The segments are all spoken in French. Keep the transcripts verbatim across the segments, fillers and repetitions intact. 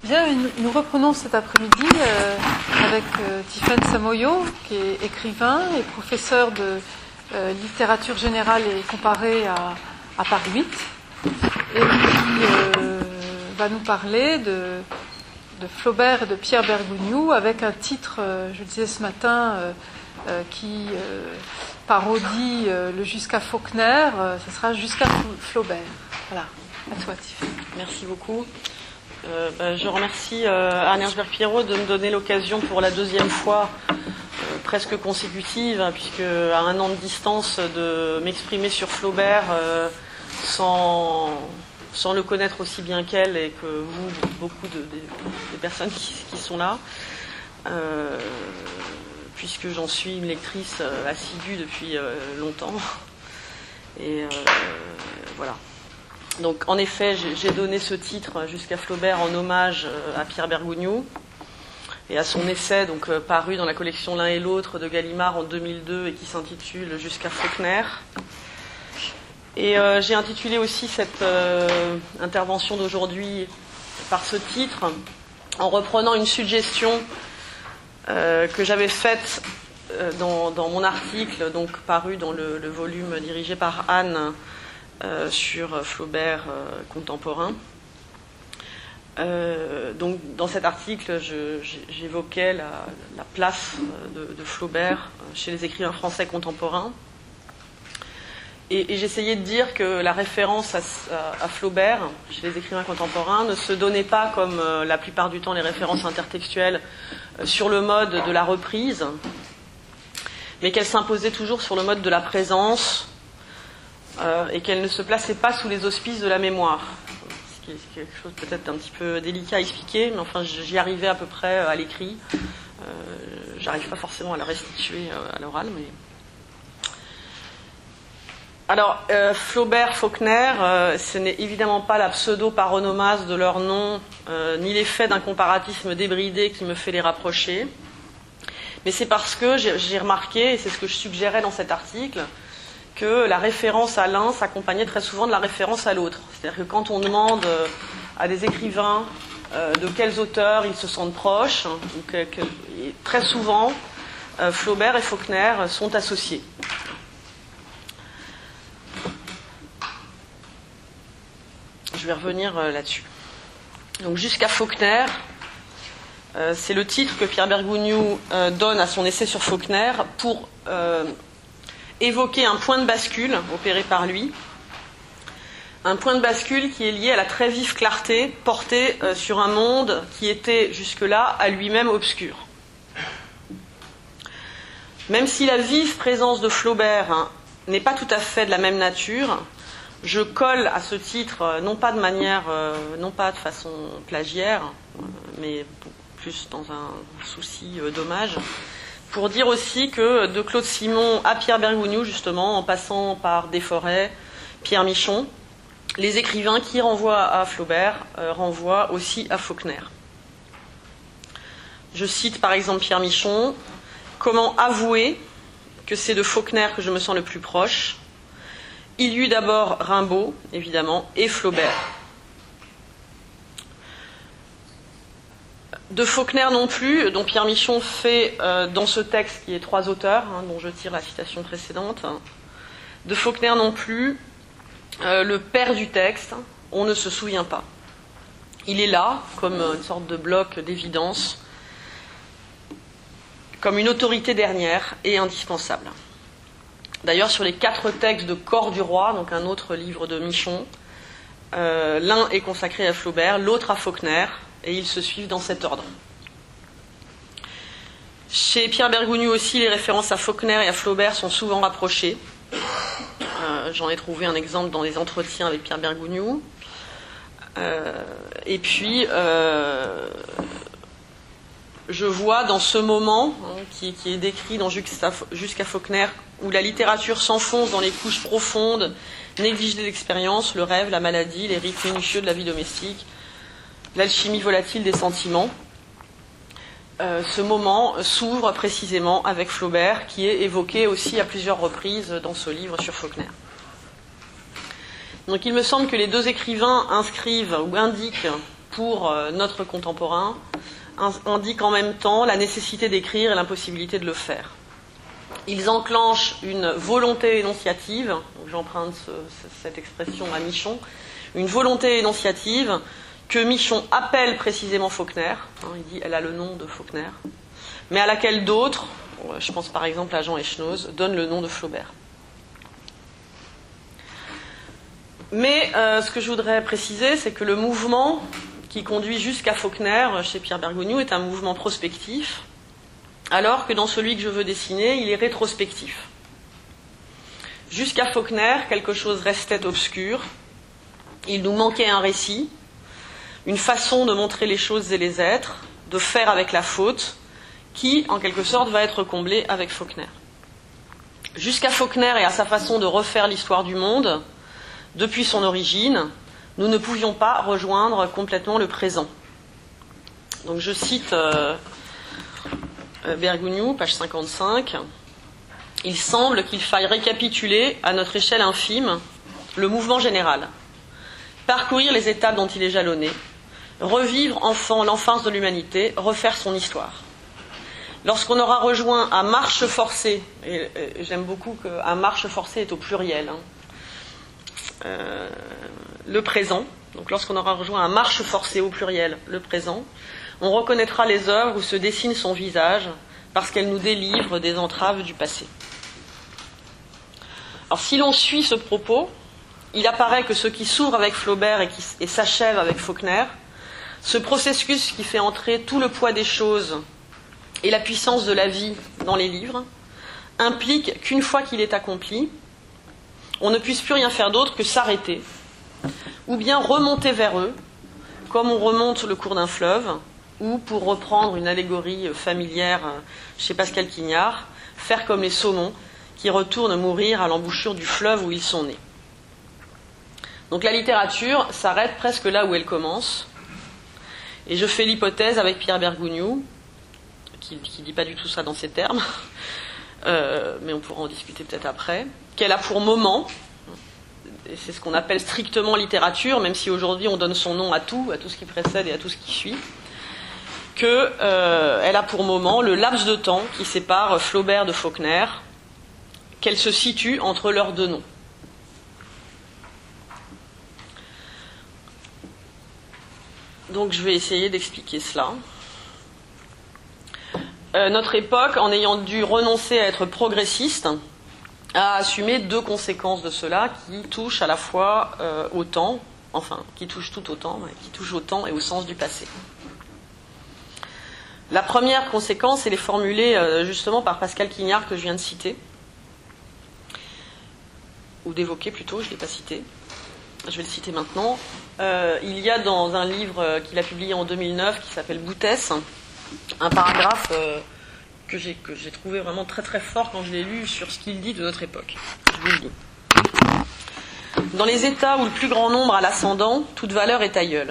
Bien, nous reprenons cet après-midi euh, avec euh, Tiffaine Samoyo, qui est écrivain et professeur de euh, littérature générale et comparée à, à Paris huit, et qui euh, va nous parler de, de Flaubert et de Pierre Bergogneau avec un titre, euh, je le disais ce matin, euh, euh, qui euh, parodie euh, le Jusqu'à Faulkner, euh, ce sera Jusqu'à Flaubert. Voilà, à toi Tiffaine. Merci beaucoup. Euh, bah, je remercie euh, Anne Hertzberg-Pierrot de me donner l'occasion pour la deuxième fois, euh, presque consécutive, hein, puisque à un an de distance, de m'exprimer sur Flaubert euh, sans, sans le connaître aussi bien qu'elle et que vous, beaucoup de, de, des personnes qui, qui sont là, euh, puisque j'en suis une lectrice euh, assidue depuis euh, longtemps. Et euh, voilà. Donc, en effet, j'ai donné ce titre Jusqu'à Flaubert en hommage à Pierre Bergogneau et à son essai, donc paru dans la collection L'un et l'autre de Gallimard en deux mille deux et qui s'intitule Jusqu'à Faulkner. Et euh, j'ai intitulé aussi cette euh, intervention d'aujourd'hui par ce titre en reprenant une suggestion euh, que j'avais faite euh, dans, dans mon article, donc paru dans le, le volume dirigé par Anne. Euh, sur Flaubert euh, contemporain. Euh, donc, dans cet article, je, j'évoquais la, la place de, de Flaubert chez les écrivains français contemporains. Et, et j'essayais de dire que la référence à, à, à Flaubert chez les écrivains contemporains ne se donnait pas comme euh, la plupart du temps les références intertextuelles euh, sur le mode de la reprise, mais qu'elle s'imposait toujours sur le mode de la présence. Euh, et qu'elle ne se plaçait pas sous les auspices de la mémoire. Ce qui est quelque chose peut-être d'un petit peu délicat à expliquer, mais enfin j'y arrivais à peu près à l'écrit. Euh, j'arrive pas forcément à la restituer à l'oral, mais... Alors, euh, Flaubert, Faulkner, euh, ce n'est évidemment pas la pseudo-paronomase de leur nom, euh, ni l'effet d'un comparatisme débridé qui me fait les rapprocher, mais c'est parce que j'ai, j'ai remarqué, et c'est ce que je suggérais dans cet article, que la référence à l'un s'accompagnait très souvent de la référence à l'autre. C'est-à-dire que quand on demande à des écrivains euh, de quels auteurs ils se sentent proches, donc, euh, que, très souvent, euh, Flaubert et Faulkner sont associés. Je vais revenir euh, là-dessus. Donc, Jusqu'à Faulkner, euh, c'est le titre que Pierre Bergogneau euh, donne à son essai sur Faulkner pour... Euh, évoquer un point de bascule opéré par lui, un point de bascule qui est lié à la très vive clarté portée euh, sur un monde qui était jusque-là à lui-même obscur. Même si la vive présence de Flaubert hein, n'est pas tout à fait de la même nature, je colle à ce titre, euh, non pas de manière, euh, non pas de façon plagiaire, euh, mais plus dans un souci euh, d'hommage, pour dire aussi que de Claude Simon à Pierre Bergogneau, justement, en passant par Desforêts, Pierre Michon, les écrivains qui renvoient à Flaubert euh, renvoient aussi à Faulkner. Je cite par exemple Pierre Michon, « Comment avouer que c'est de Faulkner que je me sens le plus proche ? Il y eut d'abord Rimbaud, évidemment, et Flaubert. » De Faulkner non plus, dont Pierre Michon fait euh, dans ce texte qui est trois auteurs, hein, dont je tire la citation précédente, hein, de Faulkner non plus, euh, le père du texte, on ne se souvient pas. Il est là, comme une sorte de bloc d'évidence, comme une autorité dernière et indispensable. D'ailleurs, sur les quatre textes de Corps du Roi, donc un autre livre de Michon, euh, l'un est consacré à Flaubert, l'autre à Faulkner, et ils se suivent dans cet ordre. Chez Pierre Bergogneau aussi, les références à Faulkner et à Flaubert sont souvent rapprochées. Euh, j'en ai trouvé un exemple dans les entretiens avec Pierre Bergogneau. Euh, et puis, euh, je vois dans ce moment, hein, qui, qui est décrit dans Jusqu'à, Jusqu'à Faulkner, où la littérature s'enfonce dans les couches profondes, néglige des expériences, le rêve, la maladie, les rites minutieux de la vie domestique, l'alchimie volatile des sentiments. Euh, ce moment s'ouvre précisément avec Flaubert, qui est évoqué aussi à plusieurs reprises dans ce livre sur Faulkner. Donc il me semble que les deux écrivains inscrivent ou indiquent pour euh, notre contemporain, indiquent en même temps la nécessité d'écrire et l'impossibilité de le faire. Ils enclenchent une volonté énonciative, j'emprunte ce, cette expression à Michon, une volonté énonciative que Michon appelle précisément Faulkner, hein, il dit elle a le nom de Faulkner, mais à laquelle d'autres, je pense par exemple à Jean Echenoz, donnent le nom de Flaubert. Mais euh, ce que je voudrais préciser, c'est que le mouvement qui conduit jusqu'à Faulkner chez Pierre Bergogneau est un mouvement prospectif, alors que dans celui que je veux dessiner, il est rétrospectif. Jusqu'à Faulkner, quelque chose restait obscur, il nous manquait un récit, une façon de montrer les choses et les êtres, de faire avec la faute, qui, en quelque sorte, va être comblée avec Faulkner. Jusqu'à Faulkner et à sa façon de refaire l'histoire du monde, depuis son origine, nous ne pouvions pas rejoindre complètement le présent. Donc je cite euh, Bergogneau, page cinquante-cinq. « Il semble qu'il faille récapituler, à notre échelle infime, le mouvement général, parcourir les étapes dont il est jalonné, revivre enfin l'enfance de l'humanité, refaire son histoire. Lorsqu'on aura rejoint à marche forcée, et, et j'aime beaucoup qu'à marche forcée est au pluriel, hein, euh, le présent, donc lorsqu'on aura rejoint à marche forcée au pluriel, le présent, on reconnaîtra les œuvres où se dessine son visage parce qu'elles nous délivrent des entraves du passé. » Alors si l'on suit ce propos, il apparaît que ce qui s'ouvre avec Flaubert et, qui, et s'achève avec Faulkner, ce processus qui fait entrer tout le poids des choses et la puissance de la vie dans les livres, implique qu'une fois qu'il est accompli, on ne puisse plus rien faire d'autre que s'arrêter, ou bien remonter vers eux, comme on remonte le cours d'un fleuve, ou, pour reprendre une allégorie familière chez Pascal Quignard, faire comme les saumons qui retournent mourir à l'embouchure du fleuve où ils sont nés. Donc la littérature s'arrête presque là où elle commence, et je fais l'hypothèse avec Pierre Bergogneau, qui ne dit pas du tout ça dans ces termes, euh, mais on pourra en discuter peut-être après, qu'elle a pour moment, et c'est ce qu'on appelle strictement littérature, même si aujourd'hui on donne son nom à tout, à tout ce qui précède et à tout ce qui suit, qu'elle euh, a pour moment le laps de temps qui sépare Flaubert de Faulkner, qu'elle se situe entre leurs deux noms. Donc je vais essayer d'expliquer cela. Euh, notre époque, en ayant dû renoncer à être progressiste, a assumé deux conséquences de cela qui touchent à la fois euh, au temps, enfin, qui touchent tout au temps, mais qui touchent au temps et au sens du passé. La première conséquence, elle est formulée euh, justement par Pascal Quignard que je viens de citer, ou d'évoquer plutôt, je ne l'ai pas cité. Je vais le citer maintenant. Euh, il y a dans un livre qu'il a publié en deux mille neuf qui s'appelle Boutès, un paragraphe euh, que, j'ai, que j'ai trouvé vraiment très très fort quand je l'ai lu sur ce qu'il dit de notre époque. Je vous le dis. Dans les États où le plus grand nombre a l'ascendant, toute valeur est aïeule.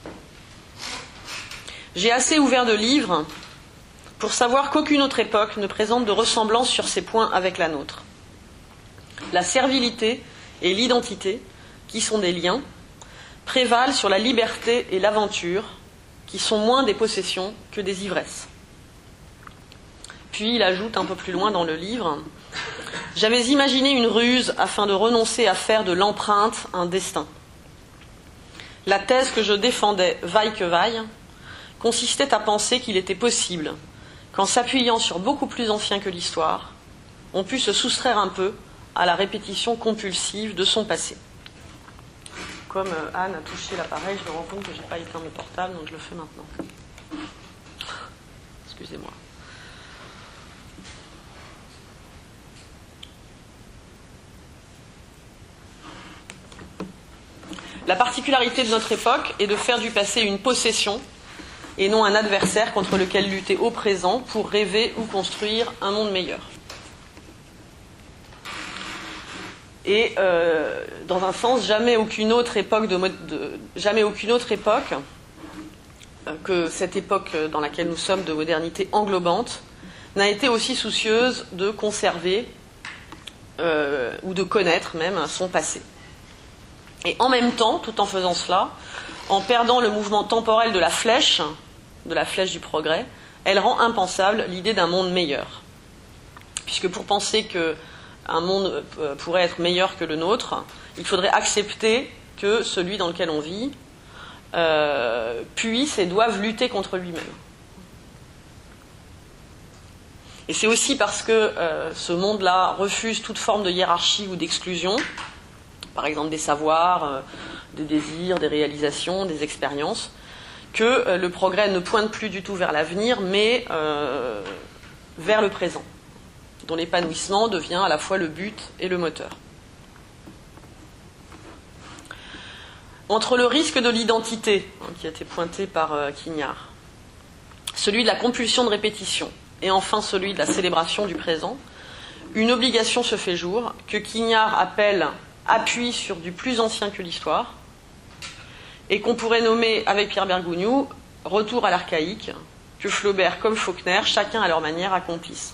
J'ai assez ouvert de livres pour savoir qu'aucune autre époque ne présente de ressemblance sur ces points avec la nôtre. La servilité et l'identité, qui sont des liens, prévalent sur la liberté et l'aventure, qui sont moins des possessions que des ivresses. Puis il ajoute un peu plus loin dans le livre « J'avais imaginé une ruse afin de renoncer à faire de l'empreinte un destin. La thèse que je défendais, vaille que vaille, consistait à penser qu'il était possible qu'en s'appuyant sur beaucoup plus ancien que l'histoire, on pût se soustraire un peu à la répétition compulsive de son passé. » Comme Anne a touché l'appareil, je me rends compte que je n'ai pas éteint mon portable, donc je le fais maintenant. Excusez-moi. La particularité de notre époque est de faire du passé une possession et non un adversaire contre lequel lutter au présent pour rêver ou construire un monde meilleur. Et euh, dans un sens, jamais aucune autre époque, de, de, jamais aucune autre époque euh, que cette époque dans laquelle nous sommes de modernité englobante n'a été aussi soucieuse de conserver euh, ou de connaître même son passé. Et en même temps, tout en faisant cela, en perdant le mouvement temporel de la flèche, de la flèche du progrès, elle rend impensable l'idée d'un monde meilleur. Puisque pour penser qu'un monde pourrait être meilleur que le nôtre, il faudrait accepter que celui dans lequel on vit euh, puisse et doive lutter contre lui-même. Et c'est aussi parce que euh, ce monde-là refuse toute forme de hiérarchie ou d'exclusion, par exemple des savoirs, euh, des désirs, des réalisations, des expériences, que euh, le progrès ne pointe plus du tout vers l'avenir, mais euh, vers le présent, dont l'épanouissement devient à la fois le but et le moteur. Entre le risque de l'identité, hein, qui a été pointé par euh, Quignard, celui de la compulsion de répétition, et enfin celui de la célébration du présent, une obligation se fait jour, que Quignard appelle appui sur du plus ancien que l'histoire, et qu'on pourrait nommer, avec Pierre Bergogneau, retour à l'archaïque, que Flaubert comme Faulkner, chacun à leur manière, accomplissent.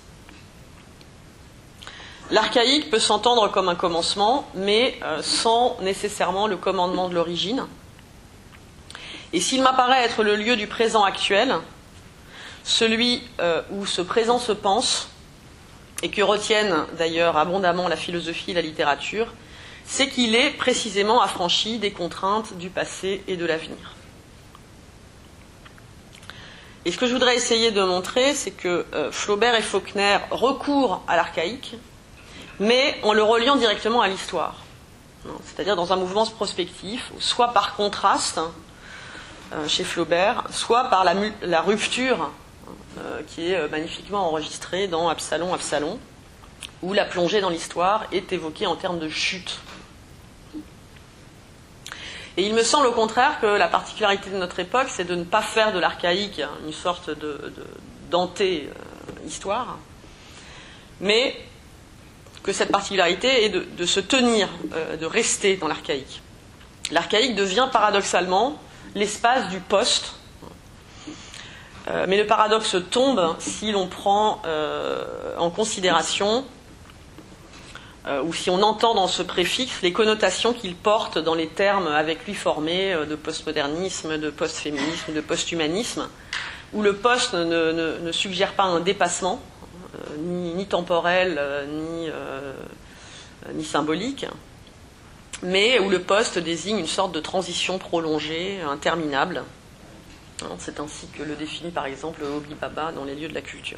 L'archaïque peut s'entendre comme un commencement, mais euh, sans nécessairement le commandement de l'origine. Et s'il m'apparaît être le lieu du présent actuel, celui euh, où ce présent se pense, et que retiennent d'ailleurs abondamment la philosophie et la littérature, c'est qu'il est précisément affranchi des contraintes du passé et de l'avenir. Et ce que je voudrais essayer de montrer, c'est que euh, Flaubert et Faulkner recourent à l'archaïque, mais en le reliant directement à l'histoire. C'est-à-dire dans un mouvement prospectif, soit par contraste, euh, chez Flaubert, soit par la, la rupture, euh, qui est magnifiquement enregistrée dans Absalon, Absalon, où la plongée dans l'histoire est évoquée en termes de chute. Et il me semble au contraire que la particularité de notre époque, c'est de ne pas faire de l'archaïque une sorte de, de d'anté-histoire, mais que cette particularité est de, de se tenir, euh, de rester dans l'archaïque. L'archaïque devient paradoxalement l'espace du poste, euh, mais le paradoxe tombe si l'on prend euh, en considération euh, ou si on entend dans ce préfixe les connotations qu'il porte dans les termes avec lui formés euh, de postmodernisme, de postféminisme, de posthumanisme, où le poste ne, ne, ne suggère pas un dépassement, euh, ni, ni temporel, euh, ni, euh, ni symbolique, mais où le poste désigne une sorte de transition prolongée, interminable. C'est ainsi que le définit par exemple Hobi Bhabha dans Les lieux de la culture.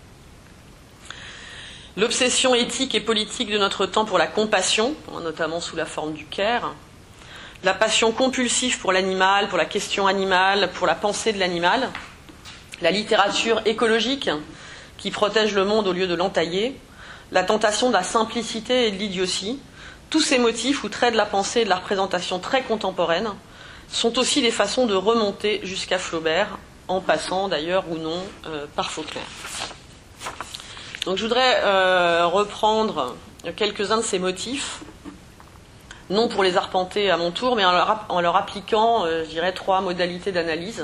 L'obsession éthique et politique de notre temps pour la compassion, notamment sous la forme du care, la passion compulsive pour l'animal, pour la question animale, pour la pensée de l'animal, la littérature écologique qui protège le monde au lieu de l'entailler, la tentation de la simplicité et de l'idiotie, tous ces motifs ou traits de la pensée et de la représentation très contemporaine sont aussi des façons de remonter jusqu'à Flaubert, en passant d'ailleurs ou non euh, par Faulkner. Donc je voudrais euh, reprendre quelques-uns de ces motifs, non pour les arpenter à mon tour, mais en leur, en leur appliquant, euh, je dirais, trois modalités d'analyse.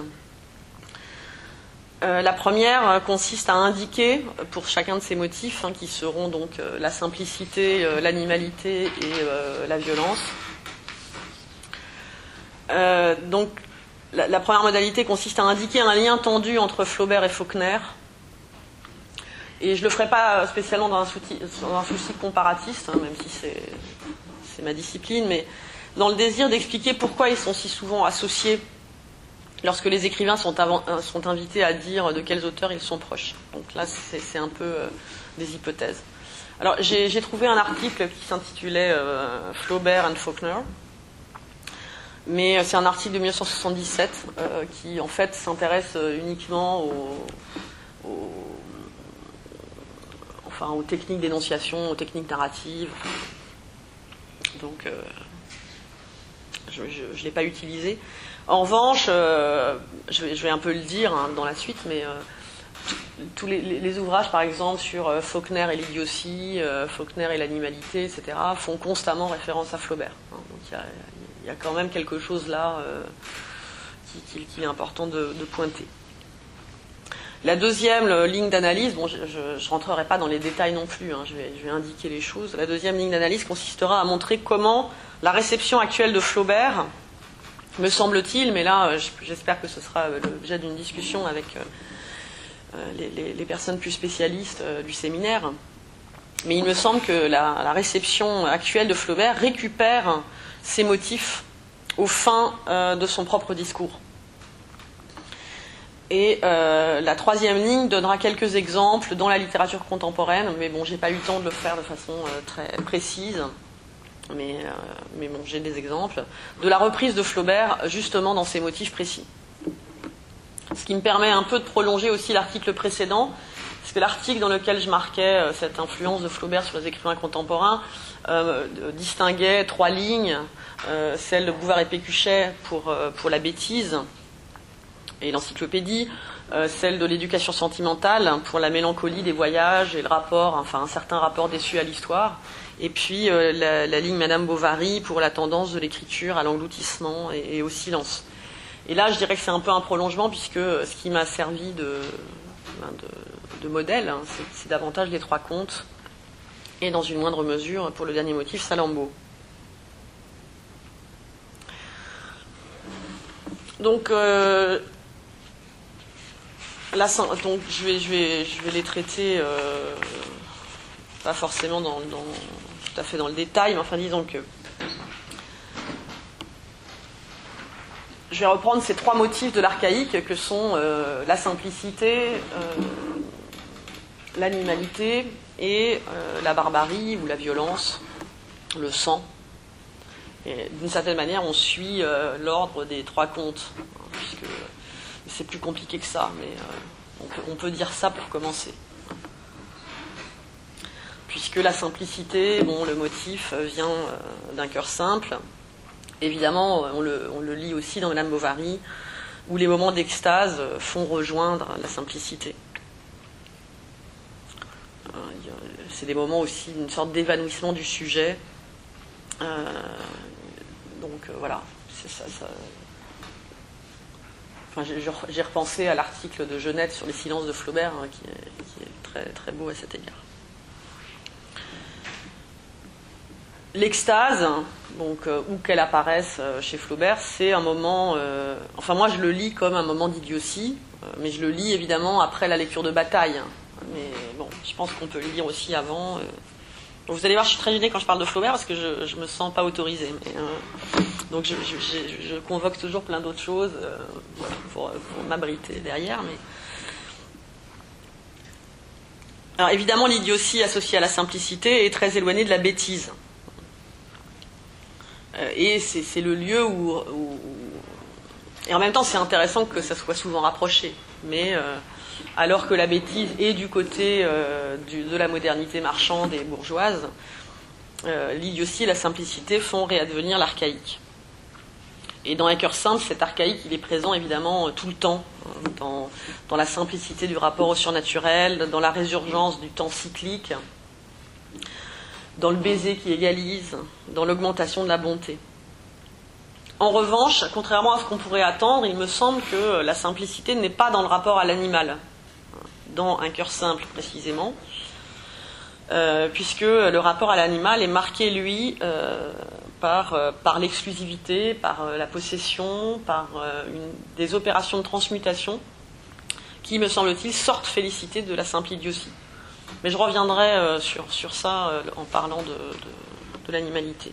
Euh, la première euh, consiste à indiquer, pour chacun de ces motifs, hein, qui seront donc euh, la simplicité, euh, l'animalité et euh, la violence. Euh, donc, la, la première modalité consiste à indiquer un lien tendu entre Flaubert et Faulkner. Et je ne le ferai pas spécialement dans un souci, dans un souci comparatiste, hein, même si c'est, c'est ma discipline, mais dans le désir d'expliquer pourquoi ils sont si souvent associés lorsque les écrivains sont, avant, sont invités à dire de quels auteurs ils sont proches. Donc là, c'est, c'est un peu euh, des hypothèses. Alors, j'ai, j'ai trouvé un article qui s'intitulait euh, Flaubert and Faulkner. Mais c'est un article de mille neuf cent soixante-dix-sept euh, qui, en fait, s'intéresse uniquement aux, aux, enfin, aux techniques d'énonciation, aux techniques narratives. Donc, euh, je ne l'ai pas utilisé. En revanche, euh, je, vais, je vais un peu le dire hein, dans la suite, mais euh, tous les, les, les ouvrages, par exemple, sur euh, Faulkner et l'idiotie, euh, Faulkner et l'animalité, et cetera, font constamment référence à Flaubert. Hein, donc, il y a, Il y a quand même quelque chose là euh, qu'il qui, qui est important de, de pointer. La deuxième ligne d'analyse, bon, je ne rentrerai pas dans les détails non plus, hein, je, vais, je vais indiquer les choses. La deuxième ligne d'analyse consistera à montrer comment la réception actuelle de Flaubert me semble-t-il, mais là j'espère que ce sera l'objet d'une discussion avec les, les, les personnes plus spécialistes du séminaire, mais il me semble que la, la réception actuelle de Flaubert récupère ces motifs aux fins de son propre discours. Et euh, la troisième ligne donnera quelques exemples dans la littérature contemporaine, mais bon, j'ai pas eu le temps de le faire de façon euh, très précise, mais, euh, mais bon, j'ai des exemples, de la reprise de Flaubert justement dans ces motifs précis. Ce qui me permet un peu de prolonger aussi l'article précédent, parce que l'article dans lequel je marquais euh, cette influence de Flaubert sur les écrivains contemporains euh, distinguait trois lignes, euh, celle de Bouvard et Pécuchet pour, euh, pour la bêtise, et l'encyclopédie, euh, celle de l'éducation sentimentale pour la mélancolie des voyages et le rapport, enfin un certain rapport déçu à l'histoire, et puis euh, la, la ligne Madame Bovary pour la tendance de l'écriture à l'engloutissement et, et au silence. Et là, je dirais que c'est un peu un prolongement, puisque ce qui m'a servi de, de, de modèle, hein, c'est, c'est davantage les trois contes, et dans une moindre mesure, pour le dernier motif, Salammbô. Donc, euh, Là, donc je vais, je vais, je vais les traiter euh, pas forcément dans, dans, tout à fait dans le détail, mais enfin disons que je vais reprendre ces trois motifs de l'archaïque que sont euh, la simplicité, euh, l'animalité et euh, la barbarie ou la violence, le sang. Et d'une certaine manière, on suit euh, l'ordre des trois contes, hein, puisque c'est plus compliqué que ça, mais euh, on, peut, on peut dire ça pour commencer. Puisque la simplicité, bon, le motif vient euh, d'un cœur simple. Évidemment, on le, on le lit aussi dans Madame Bovary, où les moments d'extase font rejoindre la simplicité. Euh, c'est des moments aussi d'une sorte d'évanouissement du sujet. Euh, donc euh, voilà, c'est ça. ça Enfin, j'ai repensé à l'article de Genette sur les silences de Flaubert, hein, qui, est, qui est très, très beau à cet égard. L'extase, donc, euh, où qu'elle apparaisse euh, chez Flaubert, c'est un moment... Euh, enfin, moi, je le lis comme un moment d'idiotie, euh, mais je le lis, évidemment, après la lecture de Bataille. Mais bon, je pense qu'on peut le lire aussi avant. Euh. Vous allez voir, je suis très gênée quand je parle de Flaubert, parce que je ne me sens pas autorisée. Mais, euh, donc je, je, je, je convoque toujours plein d'autres choses euh, pour, pour m'abriter derrière. Mais... Alors évidemment, l'idiotie associée à la simplicité est très éloignée de la bêtise. Euh, et c'est, c'est le lieu où, où... Et en même temps, c'est intéressant que ça soit souvent rapproché. Mais euh, alors que la bêtise est du côté euh, du, de la modernité marchande et bourgeoise, euh, l'idiotie et la simplicité font réadvenir l'archaïque. Et dans Un cœur simple, cet archaïque, il est présent évidemment tout le temps, hein, dans, dans la simplicité du rapport au surnaturel, dans la résurgence du temps cyclique, dans le baiser qui égalise, dans l'augmentation de la bonté. En revanche, contrairement à ce qu'on pourrait attendre, il me semble que la simplicité n'est pas dans le rapport à l'animal, dans Un cœur simple précisément, euh, puisque le rapport à l'animal est marqué, lui, euh, par, euh, par l'exclusivité, par euh, la possession, par euh, une, des opérations de transmutation qui, me semble-t-il, sortent félicitées de la simple idiotie. Mais je reviendrai euh, sur, sur ça euh, en parlant de, de, de l'animalité.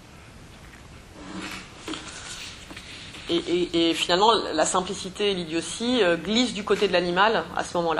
Et, et, et finalement, la simplicité et l'idiotie euh, glissent du côté de l'animal à ce moment-là.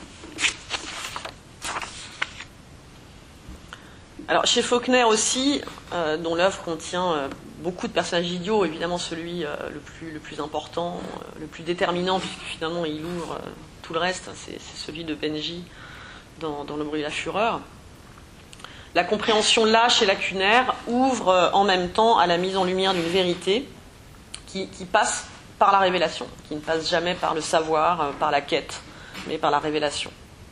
Alors, chez Faulkner aussi, euh, dont l'œuvre contient euh, beaucoup de personnages idiots, évidemment celui euh, le, plus, le plus important, euh, le plus déterminant, puisque finalement il ouvre euh, tout le reste, c'est, c'est celui de Benji dans, dans Le bruit et la fureur. La compréhension lâche et lacunaire ouvre euh, en même temps à la mise en lumière d'une vérité qui, qui passe par la révélation, qui ne passe jamais par le savoir, euh, par la quête, mais par la révélation.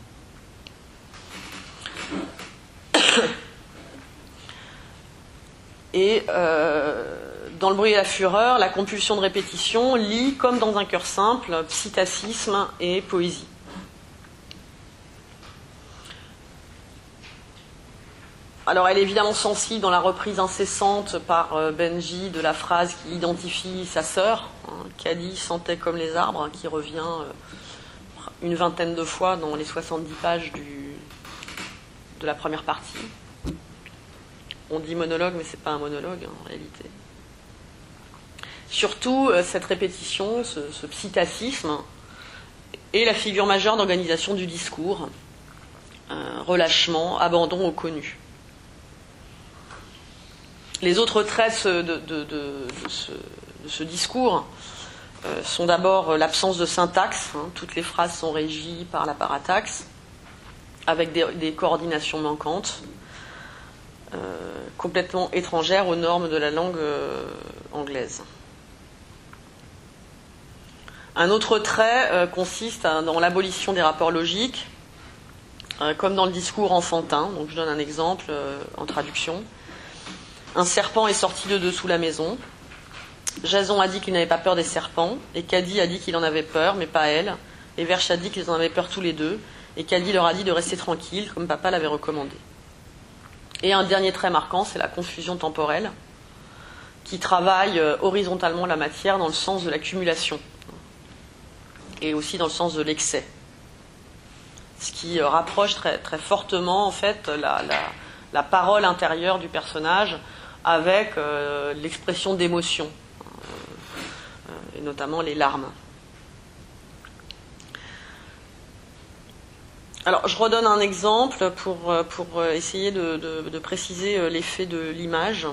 Et euh, dans Le bruit et la fureur, la compulsion de répétition lie, comme dans Un cœur simple, psittacisme et poésie. alors elle est évidemment sensible dans la reprise incessante par euh, Benji de la phrase qui identifie sa sœur, hein, Caddy sentait comme les arbres, hein, qui revient euh, une vingtaine de fois dans les soixante-dix pages du, de la première partie. On dit monologue, mais c'est pas un monologue, hein, en réalité. Surtout, euh, cette répétition, ce, ce psittacisme, est la figure majeure d'organisation du discours. Euh, relâchement, abandon au connu. Les autres traits de, de, de, de, ce, de ce discours euh, sont d'abord l'absence de syntaxe. Hein, toutes les phrases sont régies par la parataxe, avec des, des coordinations manquantes, euh, complètement étrangères aux normes de la langue euh, anglaise. Un autre trait euh, consiste à, dans l'abolition des rapports logiques, euh, comme dans le discours enfantin. Donc je donne un exemple euh, en traduction. Un serpent est sorti de dessous la maison. Jason a dit qu'il n'avait pas peur des serpents, et Caddy a dit qu'il en avait peur, mais pas elle. Et Verche a dit qu'ils en avaient peur tous les deux, et Caddy leur a dit de rester tranquille, comme papa l'avait recommandé. Et un dernier trait marquant, c'est la confusion temporelle, qui travaille euh, horizontalement la matière dans le sens de l'accumulation, et aussi dans le sens de l'excès. Ce qui euh, rapproche très, très fortement, en fait, la, la, la parole intérieure du personnage avec euh, l'expression d'émotion, euh, et notamment les larmes. Alors, je redonne un exemple pour, pour essayer de, de, de préciser l'effet de l'image.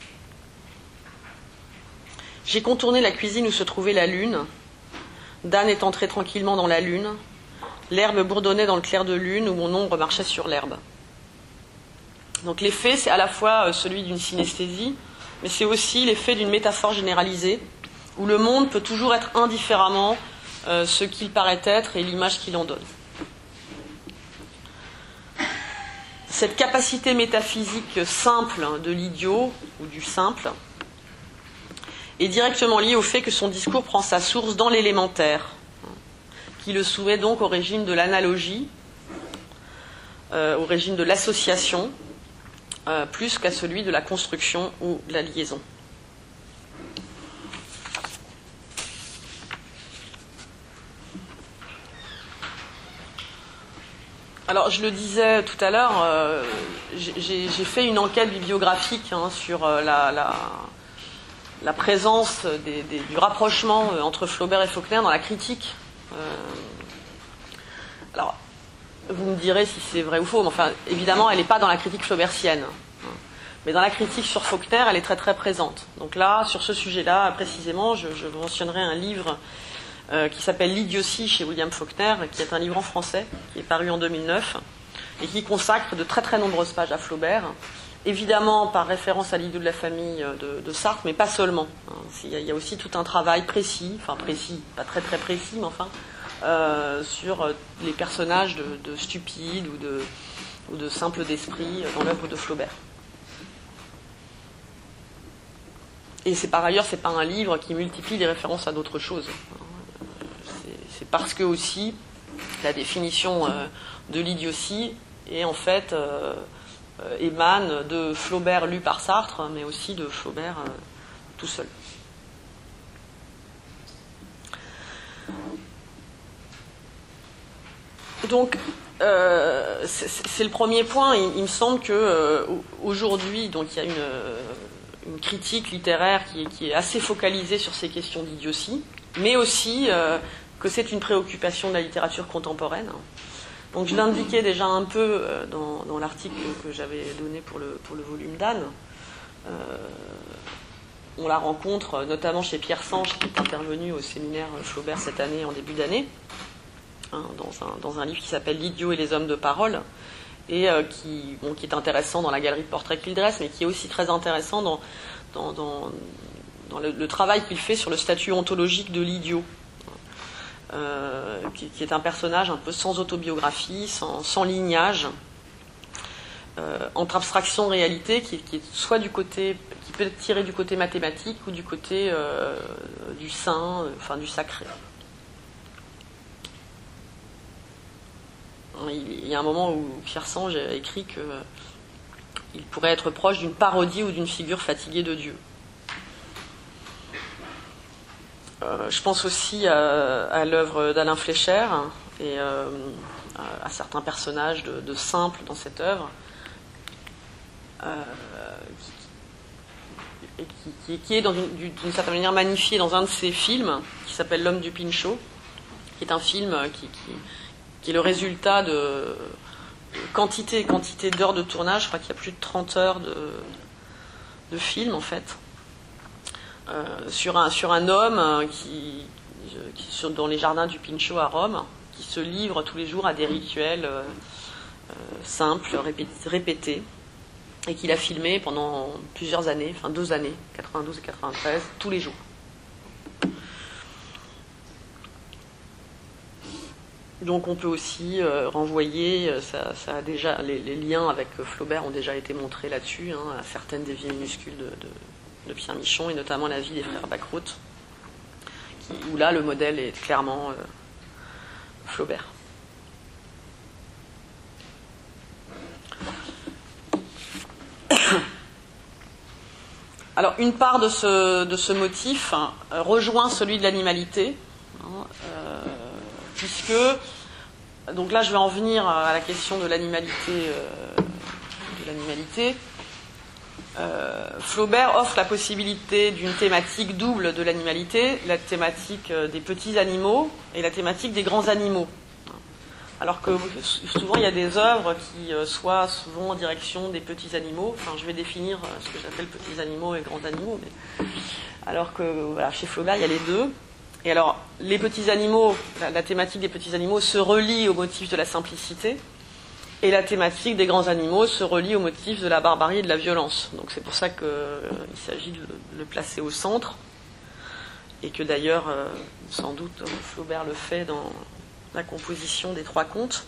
J'ai contourné la cuisine où se trouvait la lune. Dan est entré tranquillement dans la lune. L'herbe bourdonnait dans le clair de lune où mon ombre marchait sur l'herbe. Donc l'effet, c'est à la fois celui d'une synesthésie, mais c'est aussi l'effet d'une métaphore généralisée, où le monde peut toujours être indifféremment euh, ce qu'il paraît être et l'image qu'il en donne. Cette capacité métaphysique simple de l'idiot, ou du simple, est directement liée au fait que son discours prend sa source dans l'élémentaire, qui le soumet donc au régime de l'analogie, euh, au régime de l'association, Euh, plus qu'à celui de la construction ou de la liaison. Alors, je le disais tout à l'heure, euh, j'ai, j'ai fait une enquête bibliographique hein, sur euh, la, la, la présence des, des, du rapprochement euh, entre Flaubert et Faulkner dans la critique. Euh, alors, vous me direz si c'est vrai ou faux, mais enfin, évidemment, elle n'est pas dans la critique flaubertienne. Mais dans la critique sur Faulkner, elle est très très présente. Donc là, sur ce sujet-là, précisément, je, je mentionnerai un livre euh, qui s'appelle L'idiotie chez William Faulkner, qui est un livre en français, qui est paru en deux mille neuf, et qui consacre de très très nombreuses pages à Flaubert, évidemment par référence à l'idiot de la famille de, de Sartre, mais pas seulement. Il y a aussi tout un travail précis, enfin précis, pas très très précis, mais enfin, Euh, sur les personnages de, de stupides ou de, ou de simples d'esprit dans l'œuvre de Flaubert. Et c'est par ailleurs, c'est pas un livre qui multiplie les références à d'autres choses. C'est, c'est parce que aussi la définition euh, de l'idiotie est en fait euh, euh, émane de Flaubert lu par Sartre, mais aussi de Flaubert euh, tout seul. Donc, euh, c'est, c'est le premier point. Il, il me semble que euh, aujourd'hui, donc il y a une, une critique littéraire qui est, qui est assez focalisée sur ces questions d'idiotie, mais aussi euh, que c'est une préoccupation de la littérature contemporaine. Donc, je l'indiquais déjà un peu euh, dans, dans l'article que j'avais donné pour le, pour le volume d'Anne. Euh, on la rencontre notamment chez Pierre Sanche, qui est intervenu au séminaire Flaubert cette année, en début d'année. Dans un, dans un livre qui s'appelle L'idiot et les hommes de parole, et euh, qui, bon, qui est intéressant dans la galerie de portraits qu'il dresse, mais qui est aussi très intéressant dans, dans, dans, dans le, le travail qu'il fait sur le statut ontologique de l'idiot, euh, qui, qui est un personnage un peu sans autobiographie, sans, sans lignage, euh, entre abstraction et réalité, qui, qui est soit du côté, qui peut être tiré du côté mathématique ou du côté euh, du saint, enfin du sacré. Il y a un moment où Pierre Sange a écrit que il pourrait être proche d'une parodie ou d'une figure fatiguée de Dieu. Euh, je pense aussi à, à l'œuvre d'Alain Fleischer et euh, à, à certains personnages de, de simples dans cette œuvre, euh, qui, qui, qui est dans une, d'une certaine manière magnifié dans un de ses films qui s'appelle L'homme du Pinchot, qui est un film qui, qui, qui est le résultat de quantité et quantité d'heures de tournage. Je crois qu'il y a plus de trente heures de, de film en fait, euh, sur, un, sur un homme qui, qui sur, dans les jardins du Pinchot à Rome, qui se livre tous les jours à des rituels euh, euh, simples, répétés, répétés, et qu'il a filmé pendant plusieurs années, enfin deux années, quatre-vingt-douze et quatre-vingt-treize, tous les jours. Donc on peut aussi euh, renvoyer, ça, ça a déjà, les, les liens avec Flaubert ont déjà été montrés là-dessus, hein, à certaines des vies minuscules de, de, de Pierre Michon, et notamment la vie des frères Bacroute, qui, où là le modèle est clairement euh, Flaubert. Alors une part de ce, de ce motif hein, rejoint celui de l'animalité, hein, euh, puisque, donc là je vais en venir à la question de l'animalité, euh, de l'animalité. Euh, Flaubert offre la possibilité d'une thématique double de l'animalité, la thématique des petits animaux et la thématique des grands animaux. Alors que souvent il y a des œuvres qui euh, soit vont en direction des petits animaux, enfin je vais définir ce que j'appelle petits animaux et grands animaux, mais... alors que voilà, chez Flaubert il y a les deux. Et alors, les petits animaux, la, la thématique des petits animaux se relie au motif de la simplicité, et la thématique des grands animaux se relie au motif de la barbarie et de la violence. Donc c'est pour ça qu'il euh, s'agit de le, de le placer au centre, et que d'ailleurs, euh, sans doute, Flaubert le fait dans la composition des trois contes.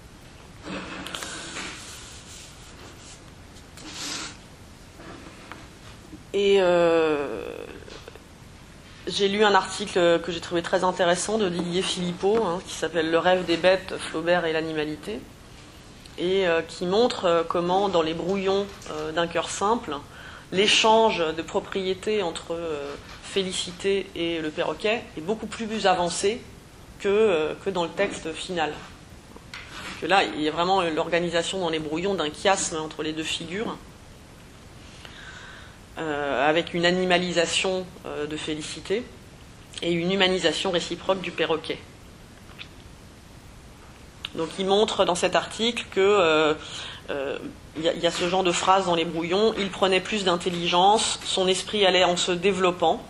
Et... Euh, J'ai lu un article que j'ai trouvé très intéressant de Didier Philippot, hein, qui s'appelle « Le rêve des bêtes, Flaubert et l'animalité », et euh, qui montre euh, comment, dans les brouillons euh, d'un cœur simple, l'échange de propriétés entre euh, Félicité et le perroquet est beaucoup plus avancé que, euh, que dans le texte final. Que là, il y a vraiment l'organisation dans les brouillons d'un chiasme entre les deux figures, Euh, avec une animalisation euh, de Félicité et une humanisation réciproque du perroquet. Donc il montre dans cet article que euh, euh, y a, y a ce genre de phrase dans les brouillons: il prenait plus d'intelligence, son esprit allait en se développant,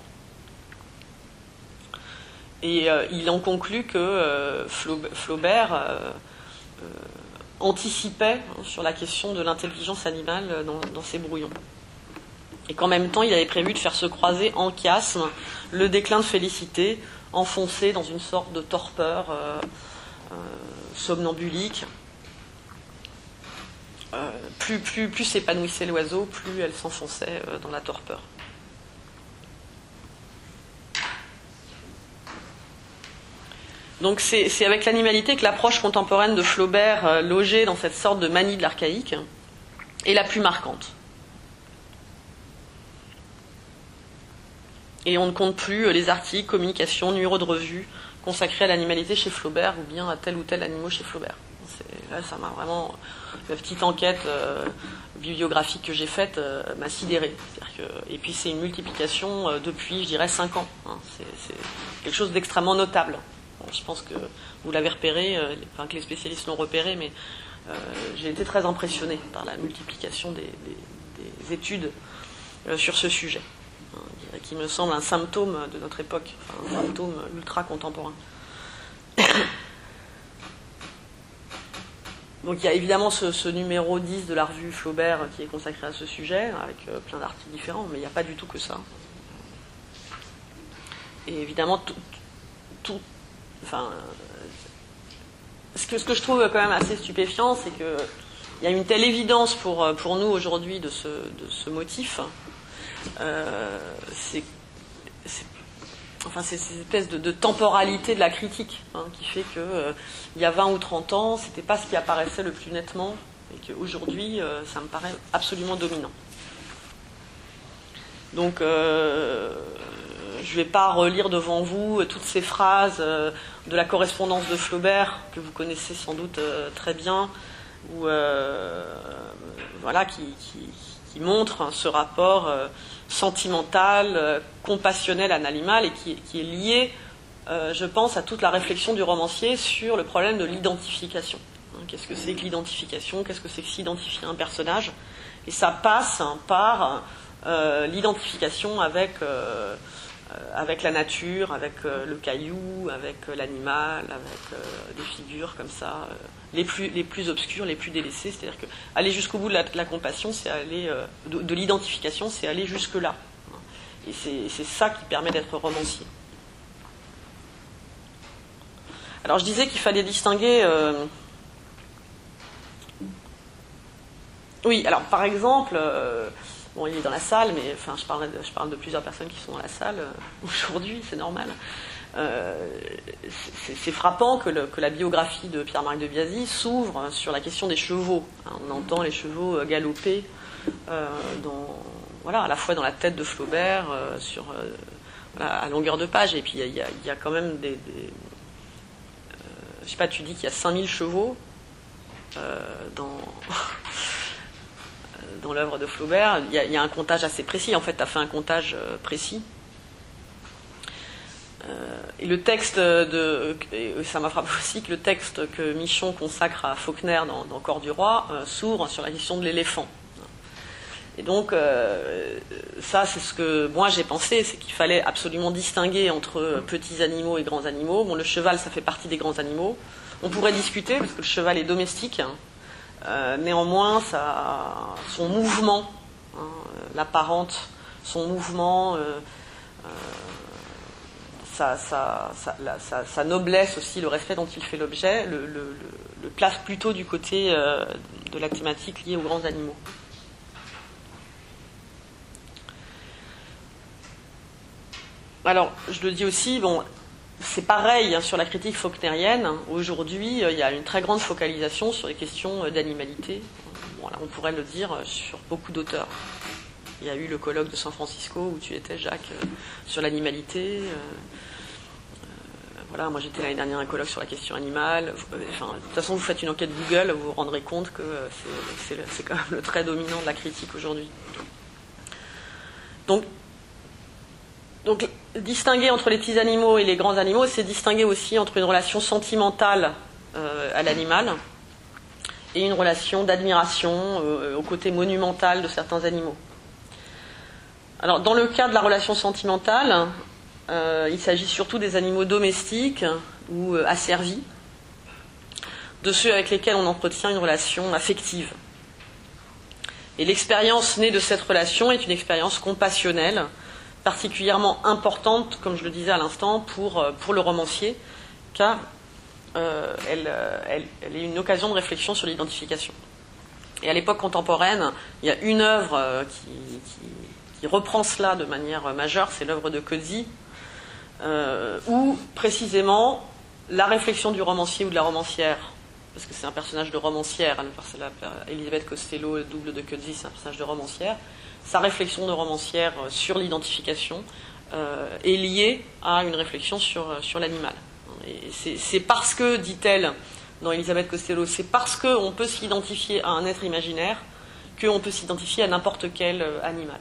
et euh, il en conclut que euh, Flaubert euh, euh, anticipait hein, sur la question de l'intelligence animale dans, dans ses brouillons. Et qu'en même temps, il avait prévu de faire se croiser en chiasme le déclin de Félicité, enfoncé dans une sorte de torpeur euh, euh, somnambulique. Euh, plus, plus, plus s'épanouissait l'oiseau, plus elle s'enfonçait euh, dans la torpeur. Donc c'est, c'est avec l'animalité que l'approche contemporaine de Flaubert, euh, logée dans cette sorte de manie de l'archaïque, est la plus marquante. Et on ne compte plus les articles, communications, numéros de revue consacrés à l'animalité chez Flaubert ou bien à tel ou tel animal chez Flaubert. C'est, là, ça m'a vraiment... La petite enquête euh, bibliographique que j'ai faite euh, m'a sidérée. C'est-à-dire que, et puis c'est une multiplication euh, depuis, je dirais, cinq ans. Hein. C'est, c'est quelque chose d'extrêmement notable. Bon, je pense que vous l'avez repéré, euh, enfin que les spécialistes l'ont repéré, mais euh, j'ai été très impressionné par la multiplication des, des, des études euh, sur ce sujet, qui me semble un symptôme de notre époque, enfin, un symptôme ultra contemporain. Donc il y a évidemment ce, ce numéro dix de la revue Flaubert qui est consacré à ce sujet, avec euh, plein d'articles différents, mais il n'y a pas du tout que ça. Et évidemment, tout, tout enfin, ce que, ce que je trouve quand même assez stupéfiant, c'est qu'il y a une telle évidence pour, pour nous aujourd'hui de ce, de ce motif. Euh, c'est, c'est, enfin, c'est cette espèce de, de temporalité de la critique hein, qui fait que euh, il y a vingt ou trente ans, c'était pas ce qui apparaissait le plus nettement, et qu'aujourd'hui, euh, ça me paraît absolument dominant. Donc, euh, je ne vais pas relire devant vous toutes ces phrases euh, de la correspondance de Flaubert, que vous connaissez sans doute euh, très bien, où, euh, voilà, qui, qui, qui montre hein, ce rapport euh, sentimental, euh, compassionnel à l'animal, et qui, qui est lié, euh, je pense, à toute la réflexion du romancier sur le problème de l'identification. Hein, qu'est-ce que c'est que l'identification? Qu'est-ce que c'est que s'identifier à un personnage? Et ça passe hein, par euh, l'identification avec, euh, avec la nature, avec euh, le caillou, avec euh, l'animal, avec euh, des figures comme ça, euh, les plus, les plus obscures, les plus délaissées. C'est-à-dire que aller jusqu'au bout de la, de la compassion, c'est aller euh, de, de l'identification, c'est aller jusque-là. Et c'est, c'est ça qui permet d'être romancier. Alors je disais qu'il fallait distinguer... Euh... Oui, alors par exemple... Euh... Bon, il est dans la salle, mais enfin, je parle de, je parle de plusieurs personnes qui sont dans la salle euh, aujourd'hui, c'est normal. Euh, c'est, c'est frappant que, le, que la biographie de Pierre-Marc de Biasy s'ouvre sur la question des chevaux. Hein, on entend les chevaux galoper euh, dans, voilà, à la fois dans la tête de Flaubert, euh, sur, euh, voilà, à longueur de page. Et puis il y, y, y a quand même des... des euh, je sais pas, tu dis qu'il y a cinq mille chevaux euh, dans... dans l'œuvre de Flaubert, il y, a, il y a un comptage assez précis. En fait, tu as fait un comptage euh, précis. Euh, et le texte de... Et ça m'a frappé aussi que le texte que Michon consacre à Faulkner dans, dans Corps du Roi euh, s'ouvre sur la question de l'éléphant. Et donc, euh, ça, c'est ce que moi j'ai pensé, c'est qu'il fallait absolument distinguer entre petits animaux et grands animaux. Bon, le cheval, ça fait partie des grands animaux. On pourrait discuter, parce que le cheval est domestique, hein. Euh, néanmoins, ça, son mouvement, hein, l'apparente, son mouvement, euh, euh, sa, sa, sa, la, sa, sa noblesse aussi, le respect dont il fait l'objet, le, le, le, le place plutôt du côté euh, de la thématique liée aux grands animaux. Alors, je le dis aussi, bon, c'est pareil hein, sur la critique faulknérienne. Aujourd'hui, euh, il y a une très grande focalisation sur les questions euh, d'animalité. Bon, là, on pourrait le dire euh, sur beaucoup d'auteurs. Il y a eu le colloque de San Francisco où tu étais, Jacques, euh, sur l'animalité. Euh, euh, voilà, moi j'étais l'année dernière à un colloque sur la question animale. Enfin, de toute façon, vous faites une enquête Google, vous vous rendrez compte que euh, c'est, c'est, c'est quand même le trait dominant de la critique aujourd'hui. Donc, Donc, distinguer entre les petits animaux et les grands animaux, c'est distinguer aussi entre une relation sentimentale euh, à l'animal et une relation d'admiration euh, au côté monumental de certains animaux. Alors, dans le cas de la relation sentimentale, euh, il s'agit surtout des animaux domestiques ou euh, asservis, de ceux avec lesquels on entretient une relation affective. Et l'expérience née de cette relation est une expérience compassionnelle, particulièrement importante, comme je le disais à l'instant, pour, pour le romancier, car euh, elle, elle, elle est une occasion de réflexion sur l'identification. Et à l'époque contemporaine, il y a une œuvre qui, qui, qui reprend cela de manière majeure, c'est l'œuvre de Coetzee, euh, où précisément la réflexion du romancier ou de la romancière, parce que c'est un personnage de romancière, Elisabeth Costello, le double de Coetzee, c'est un personnage de romancière, sa réflexion de romancière sur l'identification euh, est liée à une réflexion sur, sur l'animal. Et c'est, c'est parce que, dit-elle dans Elisabeth Costello, c'est parce qu'on peut s'identifier à un être imaginaire qu'on peut s'identifier à n'importe quel animal.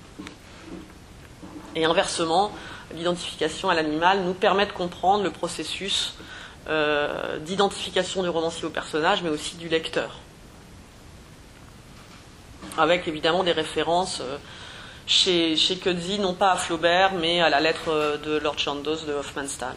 Et inversement, l'identification à l'animal nous permet de comprendre le processus euh, d'identification du romancier au personnage, mais aussi du lecteur. Avec évidemment des références euh, chez, chez Coetzee, non pas à Flaubert, mais à la lettre de Lord Chandos de Hofmannsthal.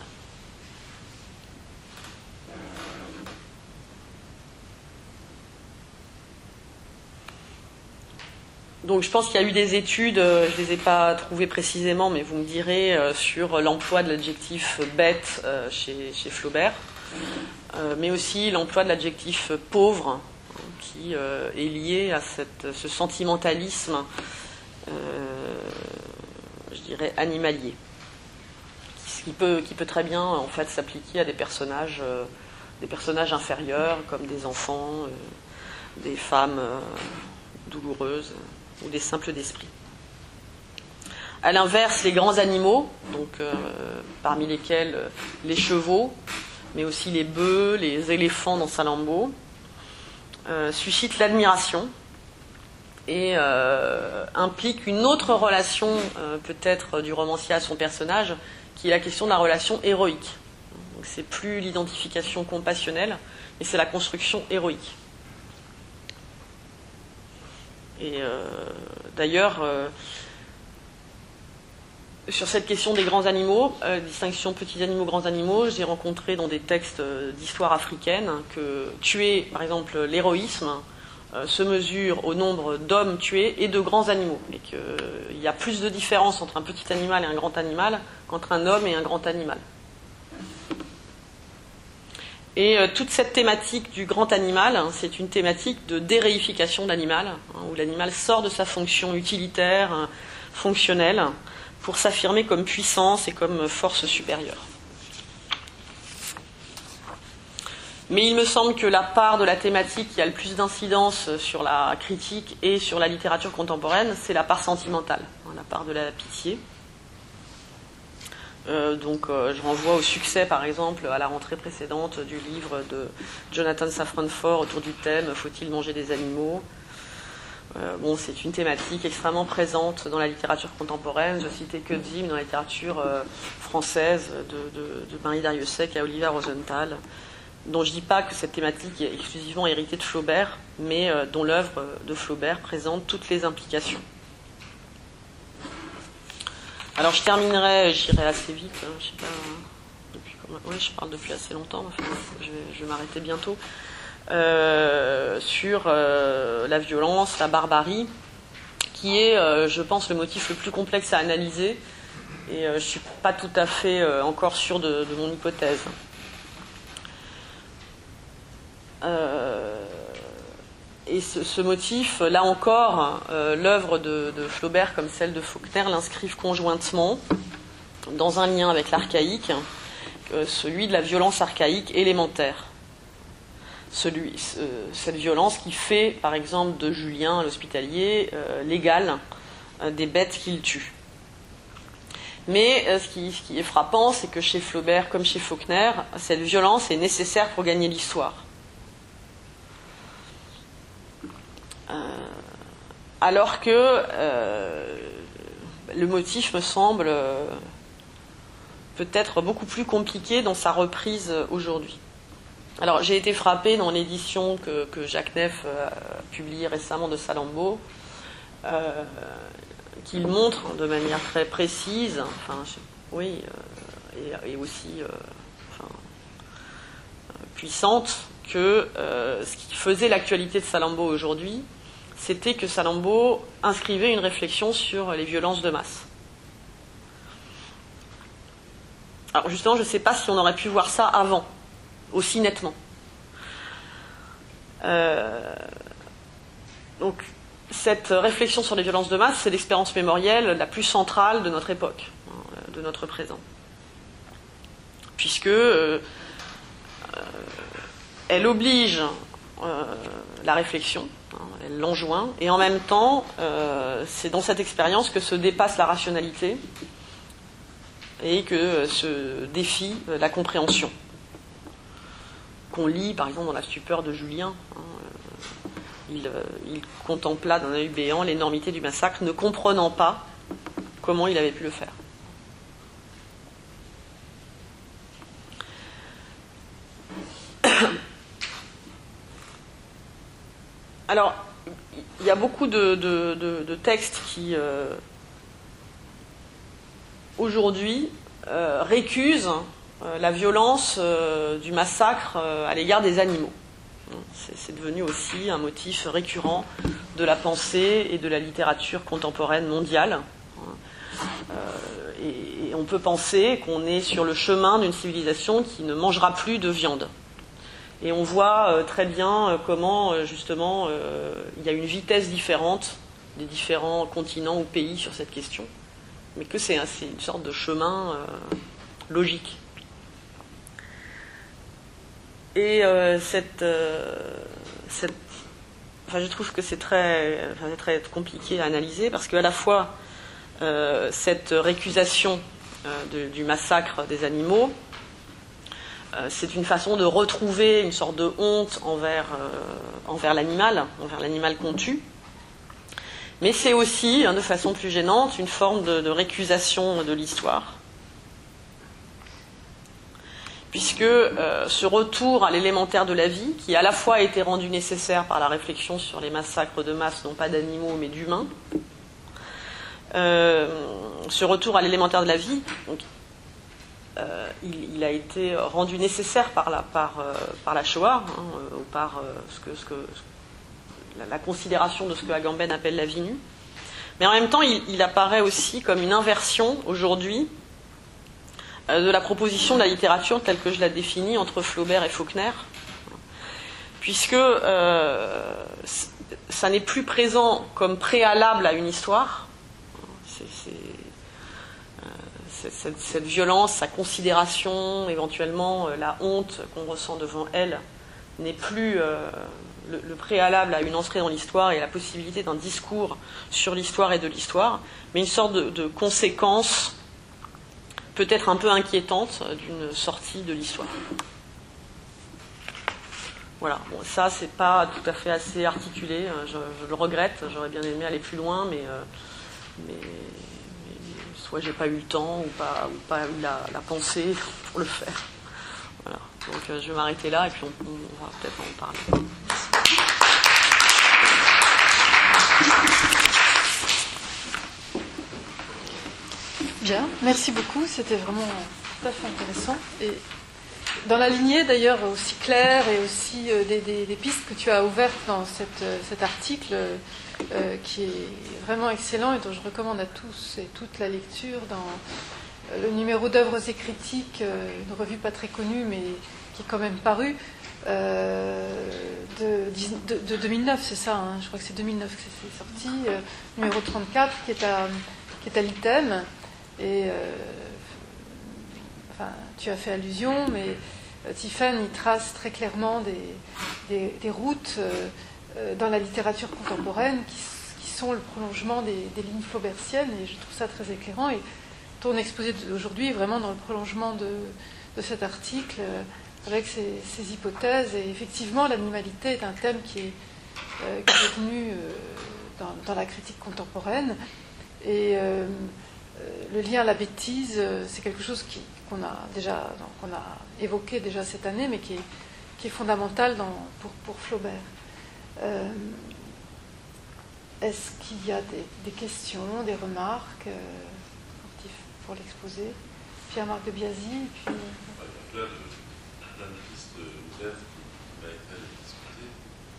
Donc je pense qu'il y a eu des études, euh, je ne les ai pas trouvées précisément, mais vous me direz, euh, sur l'emploi de l'adjectif bête euh, chez, chez Flaubert, euh, mais aussi l'emploi de l'adjectif pauvre, qui euh, est lié à cette, ce sentimentalisme, euh, je dirais, animalier, qui peut, qui peut très bien en fait s'appliquer à des personnages, euh, des personnages inférieurs, comme des enfants. Euh. des femmes euh, douloureuses ou des simples d'esprit. À l'inverse, les grands animaux, donc euh, parmi lesquels euh, les chevaux, mais aussi les bœufs, les éléphants dans Salammbô, euh, suscitent l'admiration et euh, impliquent une autre relation, euh, peut-être du romancier à son personnage, qui est la question de la relation héroïque. Donc c'est plus l'identification compassionnelle, mais c'est la construction héroïque. Et euh, d'ailleurs, euh, sur cette question des grands animaux, euh, distinction petits animaux, grands animaux, j'ai rencontré dans des textes euh, d'histoire africaine que tuer, par exemple, l'héroïsme euh, se mesure au nombre d'hommes tués et de grands animaux. Et qu'il euh, y a plus de différence entre un petit animal et un grand animal qu'entre un homme et un grand animal. Et euh, toute cette thématique du grand animal, hein, c'est une thématique de déréification de l'animal, hein, où l'animal sort de sa fonction utilitaire, hein, fonctionnelle, pour s'affirmer comme puissance et comme force supérieure. Mais il me semble que la part de la thématique qui a le plus d'incidence sur la critique et sur la littérature contemporaine, c'est la part sentimentale, hein, la part de la pitié. Euh, donc euh, je renvoie au succès, par exemple, à la rentrée précédente du livre de Jonathan Safran Foer autour du thème « Faut-il manger des animaux ?» Euh, bon, c'est une thématique extrêmement présente dans la littérature contemporaine. Je citais que Dim dans la littérature euh, française, de, de, de Marie Dariussec à Olivia Rosenthal, dont je ne dis pas que cette thématique est exclusivement héritée de Flaubert, mais euh, dont l'œuvre de Flaubert présente toutes les implications. Alors je terminerai, j'irai assez vite, hein, je sais pas, depuis combien... oui, je parle depuis assez longtemps, enfin, je vais, je vais m'arrêter bientôt. Euh, sur euh, la violence, la barbarie, qui est, euh, je pense, le motif le plus complexe à analyser, et euh, je ne suis pas tout à fait euh, encore sûre de, de mon hypothèse. Euh, et ce, ce motif, là encore, euh, l'œuvre de, de Flaubert comme celle de Faulkner l'inscrivent conjointement dans un lien avec l'archaïque, euh, celui de la violence archaïque élémentaire. Celui, ce, cette violence qui fait, par exemple, de Julien l'hospitalier euh, l'égal euh, des bêtes qu'il tue. Mais euh, ce, qui, ce qui est frappant, c'est que chez Flaubert, comme chez Faulkner, cette violence est nécessaire pour gagner l'histoire. Euh, alors que euh, le motif me semble euh, peut-être beaucoup plus compliqué dans sa reprise aujourd'hui. Alors, j'ai été frappée dans l'édition que, que Jacques Neff a publiée récemment de Salammbô, euh, qu'il montre de manière très précise, enfin, je, oui, euh, et, et aussi euh, enfin, puissante, que euh, ce qui faisait l'actualité de Salammbô aujourd'hui, c'était que Salammbô inscrivait une réflexion sur les violences de masse. Alors, justement, je ne sais pas si on aurait pu voir ça avant, aussi nettement. Euh, donc, cette réflexion sur les violences de masse, c'est l'expérience mémorielle la plus centrale de notre époque, de notre présent. Puisque euh, euh, elle oblige euh, la réflexion, hein, elle l'enjoint, et en même temps, euh, c'est dans cette expérience que se dépasse la rationalité et que se défie la compréhension. Qu'on lit, par exemple, dans La stupeur de Julien. Hein, il, euh, il contempla d'un œil béant l'énormité du massacre, ne comprenant pas comment il avait pu le faire. Alors, il y a beaucoup de, de, de, de textes qui, euh, aujourd'hui, euh, récusent euh, la violence euh, du massacre euh, à l'égard des animaux. C'est, c'est devenu aussi un motif récurrent de la pensée et de la littérature contemporaine mondiale. Euh, et, et on peut penser qu'on est sur le chemin d'une civilisation qui ne mangera plus de viande. Et on voit euh, très bien euh, comment, euh, justement, euh, il y a une vitesse différente des différents continents ou pays sur cette question, mais que c'est, c'est une sorte de chemin euh, logique. Et euh, cette, euh, cette enfin, je trouve que c'est très, enfin, très compliqué à analyser parce qu'à la fois euh, cette récusation euh, de, du massacre des animaux, euh, c'est une façon de retrouver une sorte de honte envers, euh, envers l'animal, envers l'animal qu'on tue. Mais c'est aussi, hein, de façon plus gênante, une forme de, de récusation de l'histoire. Puisque euh, ce retour à l'élémentaire de la vie, qui à la fois a été rendu nécessaire par la réflexion sur les massacres de masse, non pas d'animaux mais d'humains, euh, ce retour à l'élémentaire de la vie, donc, euh, il, il a été rendu nécessaire par la, par, euh, par la Shoah, hein, ou par euh, ce que, ce que, la, la considération de ce que Agamben appelle la vie nue. Mais en même temps, il, il apparaît aussi comme une inversion aujourd'hui de la proposition de la littérature telle que je la définis entre Flaubert et Faulkner, puisque euh, ça n'est plus présent comme préalable à une histoire. C'est, c'est, euh, c'est, cette, cette violence, sa considération, éventuellement euh, la honte qu'on ressent devant elle, n'est plus euh, le, le préalable à une entrée dans l'histoire et à la possibilité d'un discours sur l'histoire et de l'histoire, mais une sorte de, de conséquence peut-être un peu inquiétante d'une sortie de l'histoire. Voilà, bon, ça c'est pas tout à fait assez articulé, je, je le regrette, j'aurais bien aimé aller plus loin, mais, euh, mais, mais soit j'ai pas eu le temps ou pas, ou pas eu la, la pensée pour le faire. Voilà, donc euh, je vais m'arrêter là et puis on, on va peut-être en parler. Bien, merci beaucoup, c'était vraiment tout à fait intéressant. Et dans la lignée d'ailleurs aussi claire et aussi euh, des, des, des pistes que tu as ouvertes dans cette, euh, cet article euh, qui est vraiment excellent et dont je recommande à tous et toute la lecture dans euh, le numéro d'œuvres et critiques, euh, une revue pas très connue mais qui est quand même parue, euh, de, de, de deux mille neuf, c'est ça, hein, je crois que c'est deux mille neuf que c'est sorti, euh, numéro trente-quatre qui est à, qui est à l'ITEM. Et euh, enfin, tu as fait allusion, mais euh, Tiphaine y trace très clairement des, des, des routes euh, dans la littérature contemporaine qui, qui sont le prolongement des, des lignes flaubertiennes, et je trouve ça très éclairant. Et ton exposé d'aujourd'hui est vraiment dans le prolongement de, de cet article, euh, avec ces, ces hypothèses. Et effectivement, l'animalité est un thème qui est, euh, qui est venu euh, dans, dans la critique contemporaine. Et euh, le lien à la bêtise, c'est quelque chose qui, qu'on a déjà, qu'on a évoqué déjà cette année, mais qui est, qui est fondamental dans, pour, pour Flaubert. Euh, est-ce qu'il y a des, des questions, des remarques euh, pour, pour l'exposé? Pierre-Marc de Biasi, puis... Il y a plein de, plein de pistes ouvertes qui méritent d'être discutées.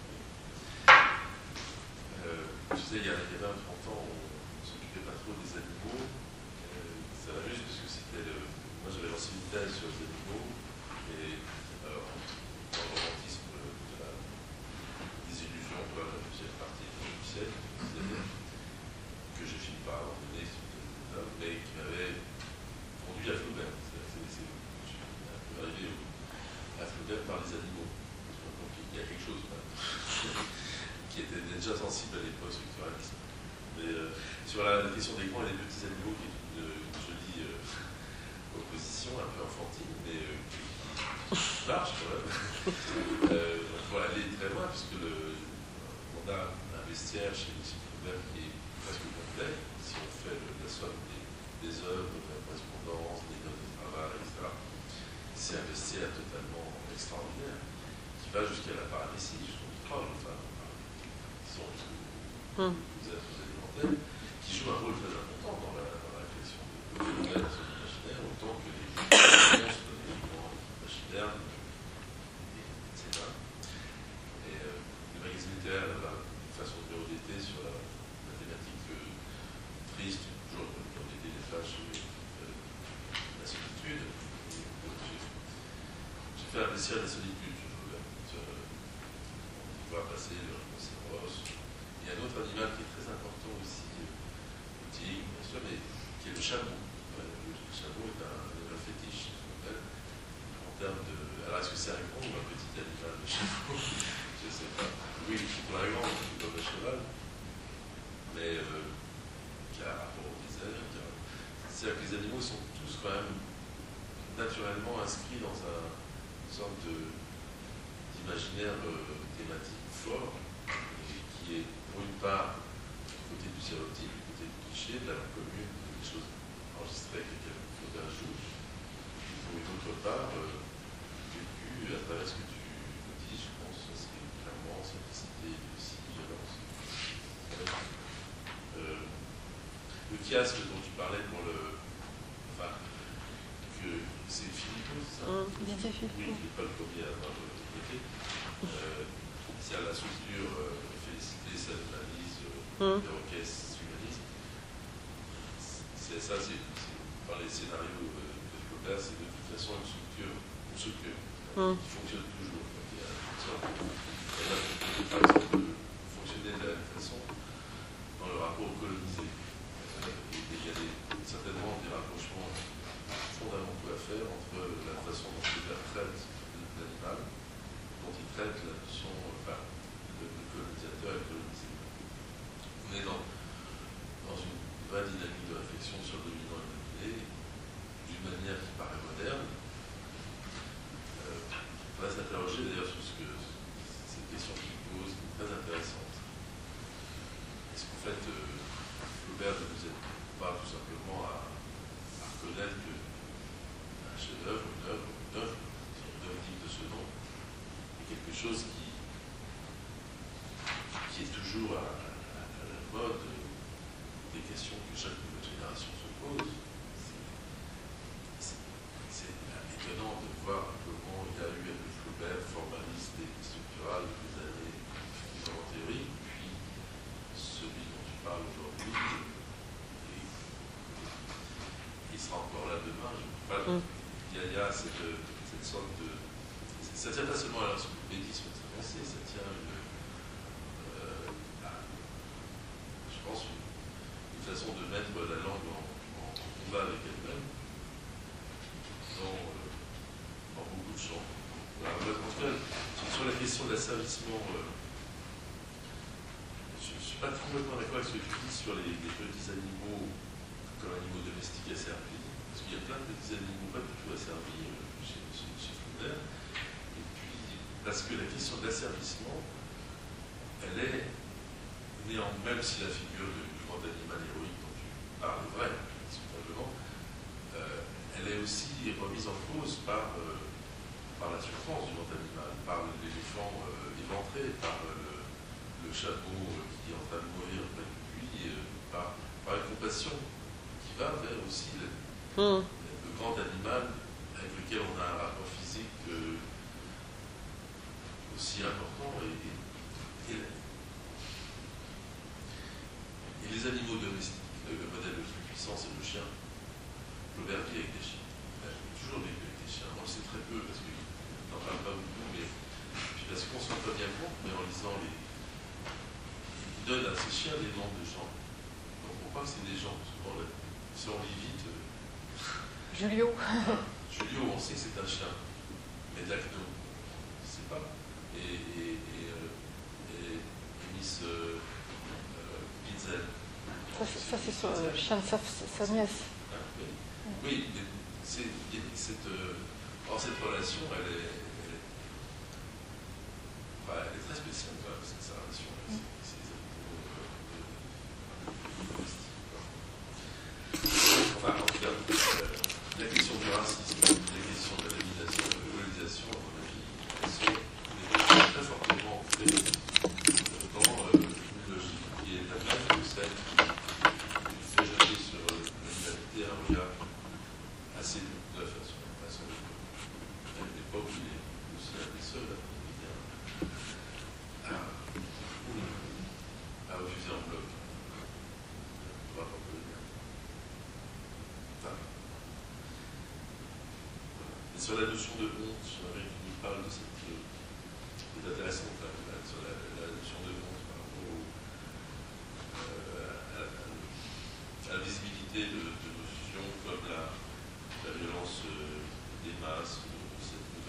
Euh, je sais, il y a vingt à trente ans, on ne s'occupait pas trop des animaux. Ça va juste parce que c'était le... Moi j'avais lancé une thèse sur les animaux et alors, dans le romantisme de la désillusion, quoi, la deuxième partie de la siècle, que j'ai fini par abandonner, mais qui m'avait conduit à Flaubert. C'est, c'est, c'est, je suis arrivé à Flaubert par les animaux. Donc il y a quelque chose là, qui était déjà sensible à l'époque structuraliste. Mais euh, sur la, la question des grands et des petits animaux, qui est une, une jolie euh, opposition, un peu enfantine, mais euh, qui marche quand même. euh, donc il faut aller très loin, puisque le, on a un vestiaire chez M. Flaubert qui est presque complet, si on fait le, la somme des, des œuvres, de la correspondance, des notes de travail, et cetera. C'est un vestiaire totalement extraordinaire, qui va jusqu'à la paramécie, jusqu'aux trois, enfin, qui sont jusqu'aux Mm. alimentaires, qui jouent un rôle très important dans la, dans la réflexion de Flaubert sur l'imaginaire, autant que les monstres, les imaginaires, et cetera. Et euh, le magazine littéraire a une façon de rejeter sur la, la thématique euh, triste, toujours comme l'idée des fâches, euh, la solitude. J'ai fait un vestiaire de la solitude, je Flaubert. On voit passer le rhinocéros. Il y a un autre animal qui est très important aussi, le tigre, bien sûr, mais qui est le chameau. Le chameau est un animal fétiche, ce qu'on appelle, en termes de... Alors, est-ce que c'est un grand ou un petit animal de chez vous? Je ne sais pas. Oui, pour un grand, c'est comme un cheval, mais euh, qui a un rapport au désert. A... C'est-à-dire que les animaux sont tous quand même naturellement inscrits dans un, une sorte d'imaginaire euh, thématique fort, et qui est pour une part du côté du stéréotype, du côté du cliché, de la langue commune, des choses enregistrées que quelqu'un ajoute, et pour une autre part, euh, vécu à travers ce que tu dis, je pense, c'est clairement simplicité, aussi, violence. Euh, le chiasme dont tu parlais pour le... Enfin, que c'est Philippot, c'est ça? Mmh. Didier Philippot. Oui, il n'est pas le premier à avoir côté. Euh, c'est à la structure euh, félicité, s'analyse, euh, mmh. perroquet, humanisme. C'est ça, c'est par les scénarios euh, de Flaubert, c'est de toute façon une structure, une structure mmh. qui fonctionne toujours. Il y a une sorte de, par exemple, de fonctionner de la même façon dans le rapport colonisé. Euh, et il y a des, certainement des rapprochements fondamentaux à faire entre la façon dont Flaubert traite l'animal, dont il traite la notion, enfin, de, de colonisateur et colonisé. On est dans, dans une vraie dynamique de réflexion sur le dominant et dominé, d'une manière qui paraît moderne. Euh, on va s'interroger d'ailleurs sur ce que, cette question qu'il pose, qui est très intéressante. Est-ce qu'en fait, euh, Flaubert ne nous aide pas tout simplement à, à reconnaître qu'un chef-d'œuvre, une œuvre, une œuvre, une œuvre digne de ce nom, est quelque chose qui, qui est toujours à, à, à la mode des questions que chaque nouvelle génération se pose. C'est étonnant de voir comment il y a eu avec Flaubert, formaliste et structural, des années en théorie, puis celui dont tu parles aujourd'hui, et il sera encore là demain. Enfin, mm. il, y a, il y a cette, cette sorte de... Ça ne tient pas seulement à l'encyclopédisme français, ça tient à une, euh, à, je pense, une, une façon de mettre la langue en, en combat avec elle-même dans, euh, dans beaucoup de champs. Alors, en tout cas, sur la question de l'asservissement, euh, je ne suis pas complètement d'accord avec ce que tu dis sur les, les petits animaux comme animaux domestiques asservis, parce qu'il y a plein de petits animaux pas du tout asservis euh, chez, chez, chez Flaubert. Et puis, parce que la question de l'asservissement, elle est néanmoins, même si la figure du grand animal héroïque dont tu parles est vraie, simplement, euh, elle est aussi remise en cause par, euh, par la souffrance du grand animal, par l'éléphant euh, éventré, par euh, le, le chameau euh, qui est en train de mourir près de lui, euh, par, par une compassion qui va vers aussi le, mmh. le grand animal avec lequel on a un rapport physique euh, aussi important. Et, et, et, et les animaux domestiques, le, le modèle le plus puissant, c'est le chien. Flaubert vit avec des chiens. Il a toujours vécu avec des chiens. On le sait très peu parce qu'il n'en parle pas beaucoup, mais puis parce qu'on s'en rend pas bien compte, mais en lisant les. Il donne à ces chiens des noms de gens. Donc on croit que c'est des gens. Souvent, si on lit vite. Euh, Julio. Hein, Julio, on sait que c'est un chien. Mais Dacno, on ne sait pas. Et, et, et, euh, et, et Miss euh, euh, Pitzel. Ça, ça c'est son euh, chien de sa, sa nièce. Hein, oui, oui, c'est, cette, euh, or cette relation, elle est, elle est, enfin, elle est très spéciale, quoi, parce que sa relation avec mm. ces, ces animaux domestiques. Enfin, en tout cas, euh, la question du racisme, la question de la domination, de la colonisation, à mon avis, elles sont très fortement ancrées dans euh, une logique qui est la même que celle qui fait jeter sur l'humanité un regard assez neuf à son façon de faire. À une époque où il est aussi un des seuls à, à refuser en bloc le rapport colonial. Enfin, et sur la notion de honte, j'aimerais que tu nous parles de cette. C'est intéressant, là, sur la, la notion de honte par rapport au, euh, à, à la visibilité de, de notions comme la, la violence euh, des masses, de, cette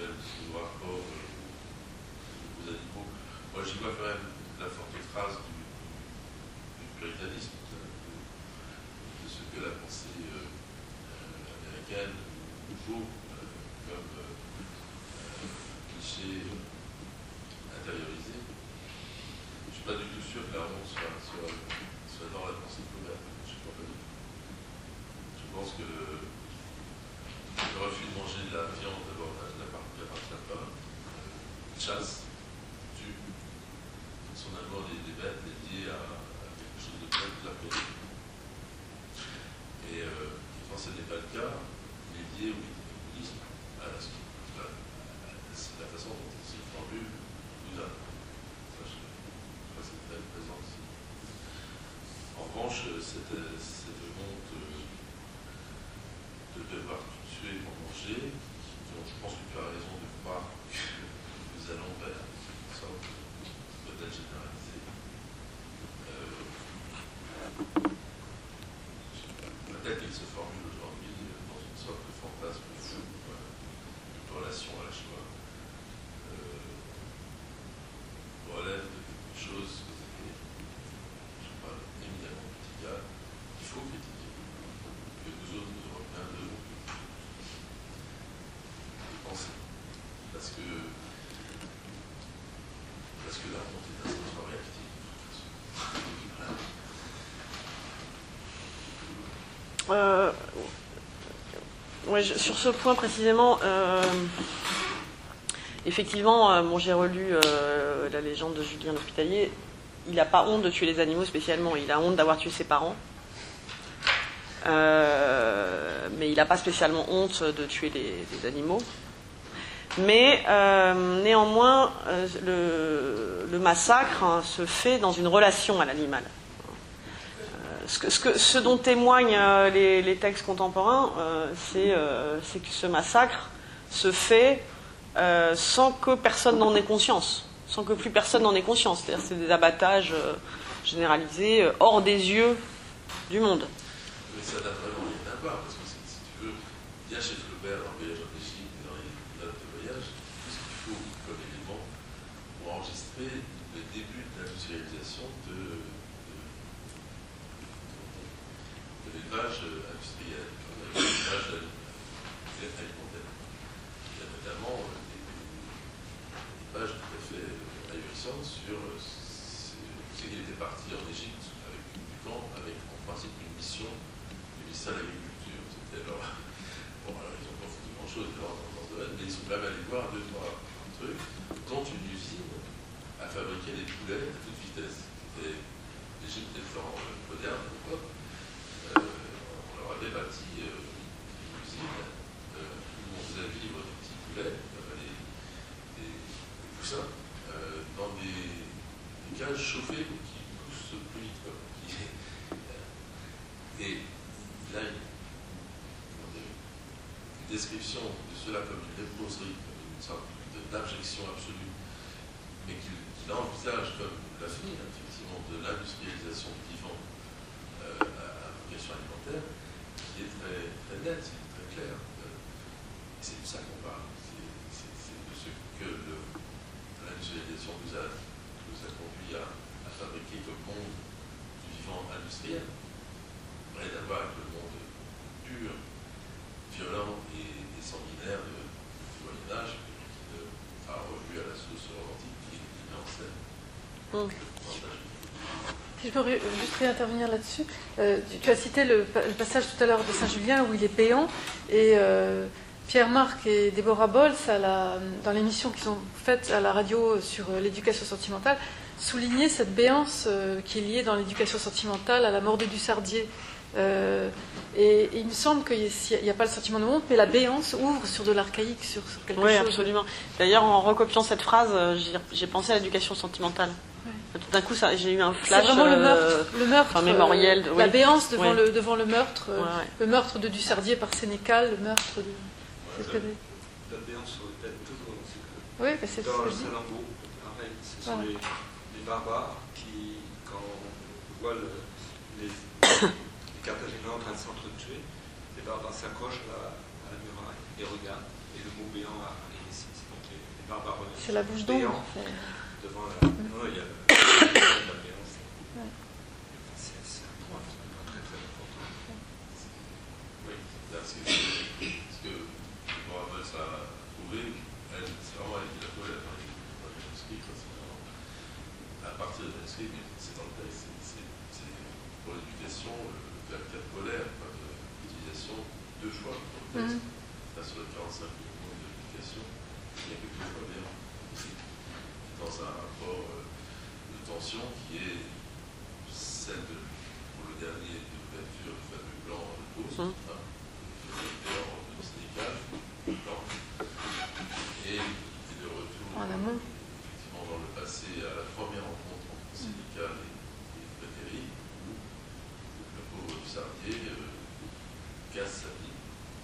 j'y vois quand même la forte trace du, du puritanisme, de, de ce que la pensée euh, américaine, nouveau, euh, comme euh, cliché euh, intériorisé. Je ne suis pas du tout sûr que la honte soit, soit, soit dans la pensée couverte. Je ne crois pas du tout. Je pense que le, le refus de manger de la viande, d'abord, n'appartient pas. Euh, chasse, tue. Son amour des, des bêtes est lié à, à quelque chose de très de la paix. Et euh, quand ce n'est pas le cas, il est lié au bouddhisme, à la, à la, à la façon dont il se formule Bouddha. Ça, je, je crois que c'est très présent ici. En revanche, cette, cette honte de devoir tuer pour manger, dont je pense que tu as raison de croire que nous allons vers une sorte de modèle généralisé. Euh, Peut-être qu'il se formule aujourd'hui dans une sorte de fantasme fou, euh, de relation à la Shoah, euh, relève de quelque chose qui est, je crois, éminemment critiquable, qu'il faut critiquer, que nous autres, nous Européens, devons penser. Parce que, parce que la honte est un sentiment réactif. Euh, ouais, je, sur ce point précisément, euh, effectivement, euh, bon, j'ai relu euh, la légende de Julien l'Hospitalier. Il n'a pas honte de tuer les animaux spécialement, il a honte d'avoir tué ses parents. Euh, mais il n'a pas spécialement honte de tuer les, les animaux. Mais euh, néanmoins, euh, le, le massacre hein, se fait dans une relation à l'animal. Ce, que, ce, que, ce dont témoignent euh, les, les textes contemporains, euh, c'est euh, que ce massacre se fait euh, sans que personne n'en ait conscience, sans que plus personne n'en ait conscience. C'est-à-dire c'est des abattages euh, généralisés, euh, hors des yeux du monde. Mais ça n'a vraiment rien à voir, parce que si tu veux, il y a chez Flaubert dans le voyage en Égypte et dans les notes de voyage, tout ce qu'il faut comme élément pour enregistrer le début de l'industrialisation de l'élevage industriel, de l'élevage alimentaire. Il y a notamment des, des pages tout à fait ahurissantes sur ce qu'il était parti en Égypte avec du camp, avec en principe une mission du ministère de l'Agriculture. C'était leur. Bon, alors ils n'ont pas foutu grand-chose dans ce domaine, mais ils sont quand même allés voir deux, trois trucs, dont une usine à fabriquer des poulets à toute vitesse. L'Égypte étant moderne à l'époque. Euh, on leur avait bâti euh, une usine euh, où on faisait vivre des petits poulets, enfin des, des, des poussins, euh, dans des, des cages chauffées qui poussent plus vite. Quoi. Et là, il y a une description de cela comme une léproserie, comme une sorte d'abjection absolue, mais qu'il qu envisage comme la fin, effectivement, de l'industrialisation du vivant euh, à alimentaire, qui est très, très nette, très claire. Et c'est de ça qu'on parle. C'est de ce que l'industrialisation nous a, nous a conduit à, à fabriquer comme monde du vivant industriel. Rien à voir avec le monde pur, violent et, et sanguinaire de, du Moyen-Âge, qui a revu à la sauce romantique qui est mis en scène. Mm. Si je peux juste réintervenir là-dessus, euh, tu, tu as cité le, le passage tout à l'heure de Saint-Julien où il est péant, et euh, Pierre-Marc et Déborah Bols, à la, dans l'émission qu'ils ont faite à la radio sur l'éducation sentimentale, soulignaient cette béance euh, qui est liée dans l'éducation sentimentale à la mort de Dussardier. Euh, et, et il me semble qu'il n'y a, a pas le sentiment de honte, mais la béance ouvre sur de l'archaïque, sur, sur quelque oui, chose. Oui, absolument. D'ailleurs, en recopiant cette phrase, j'ai pensé à l'éducation sentimentale. Tout d'un coup, j'ai eu un flash. C'est vraiment le meurtre, euh, le meurtre enfin, mémoriel. Euh, oui. La béance devant, oui. le, devant le meurtre, ouais, ouais. le meurtre de Dussardier par Sénécal, le meurtre de. Ouais, la, la béance sur le tête tout le monde. Oui, mais c'est ce dans que le je dis. Salammbô, pareil, ce sont voilà. les, les barbares qui, quand on voit le, les, les Carthaginois en train de s'entretuer, les barbares s'accrochent à, à la muraille et regardent, et le mot béant apparaît ici. Donc les, les barbares. C'est la bouche d'ombre. devant la. Non, il y a la violence. C'est un point très très important. Oui, là, ce que, ce que Mohamed a trouvé, c'est vraiment la colère. À partir de l'inscrit, mais c'est dans le texte, c'est pour l'éducation, le caractère polaire, l'utilisation de deux choix dans le texte. Là, sur le quarante-cinq minutes de l'éducation, il y a quelque chose à bien aussi. Dans un rapport de tension qui est celle de, pour le dernier de l'ouverture du fameux plan de pause, hein, de syndical, plan, et, et de retour en amont. Effectivement dans le passé à la première rencontre entre syndical et, et Frédéric, où le pauvre Sardier euh, casse sa vie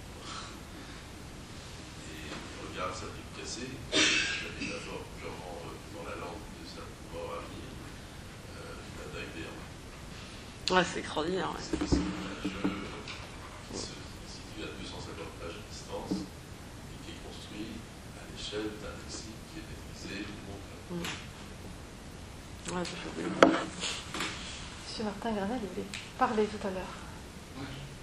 et regarde sa vie pressée, la métaphore purement euh, dans la langue de sa mort à venir, euh, une attaque des hommes. Ouais, c'est extraordinaire. Ouais. C'est un jeu qui se situe à deux cent cinquante pages de distance et qui est construit à l'échelle d'un lexique qui est maîtrisé du monde. Mm. Ouais, ça fait bien. Monsieur Martin Granel, il avait parlé tout à l'heure. Oui.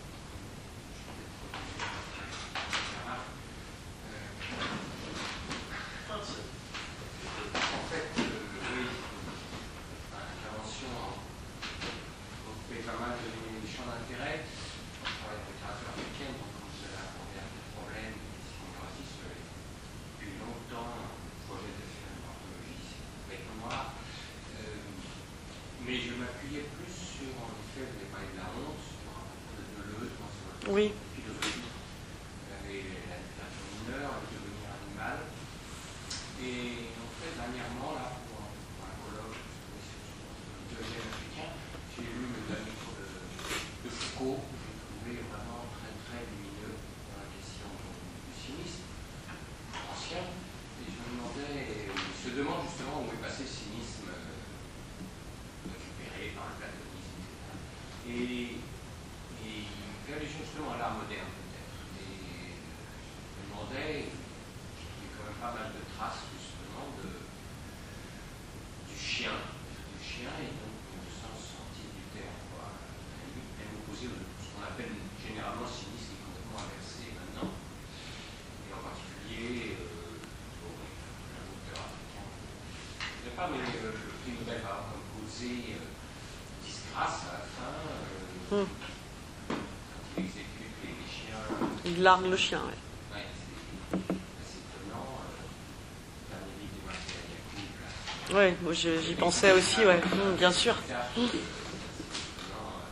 En fait, euh, oui, l'intervention occupait pas mal de mes champs d'intérêt. Je travaille en littérature africaine, donc comme vous avez abordé un peu de problème, l'iconographie serait depuis longtemps un projet de faire une anthologie, c'est avec moi. Euh, mais je m'appuyais plus sur, en effet, vous avez parlé de la honte, sur un peu de Deleuze, dans sur la Oui. philosophie, et la littérature mineure, le devenir animal. Et en fait, dernièrement, là, pour un, pour un colloque sur le deuxième africain, j'ai lu le dernier cours de, de Foucault, que j'ai trouvé vraiment très très lumineux dans la question du cynisme ancien. Et je me demandais, il se demande justement où est passé le cynisme euh, récupéré par le platonisme, et cetera. Et, et il fait allusion justement à l'art moderne, peut-être. Et je me demandais, il y a quand même pas mal de traces justement de, du chien, du chien et donc au sens entier du terme, quoi. Elle opposée à ce qu'on appelle généralement le cynisme qui est complètement inversé maintenant, et en particulier euh, pour un auteur africain. Je ne sais pas, mais euh, le prix Nobel va avoir comme causé euh, disgrâce à la fin, euh, Mm. quand il exécute les, les chiens. Il largue le chien, ouais. Ouais, c'est assez étonnant. Euh, le dernier livre de Marcel Yacoub, là. Ouais, moi je- j'y pensais aussi, ouais. Mm, bien sûr. C'est étonnant, euh,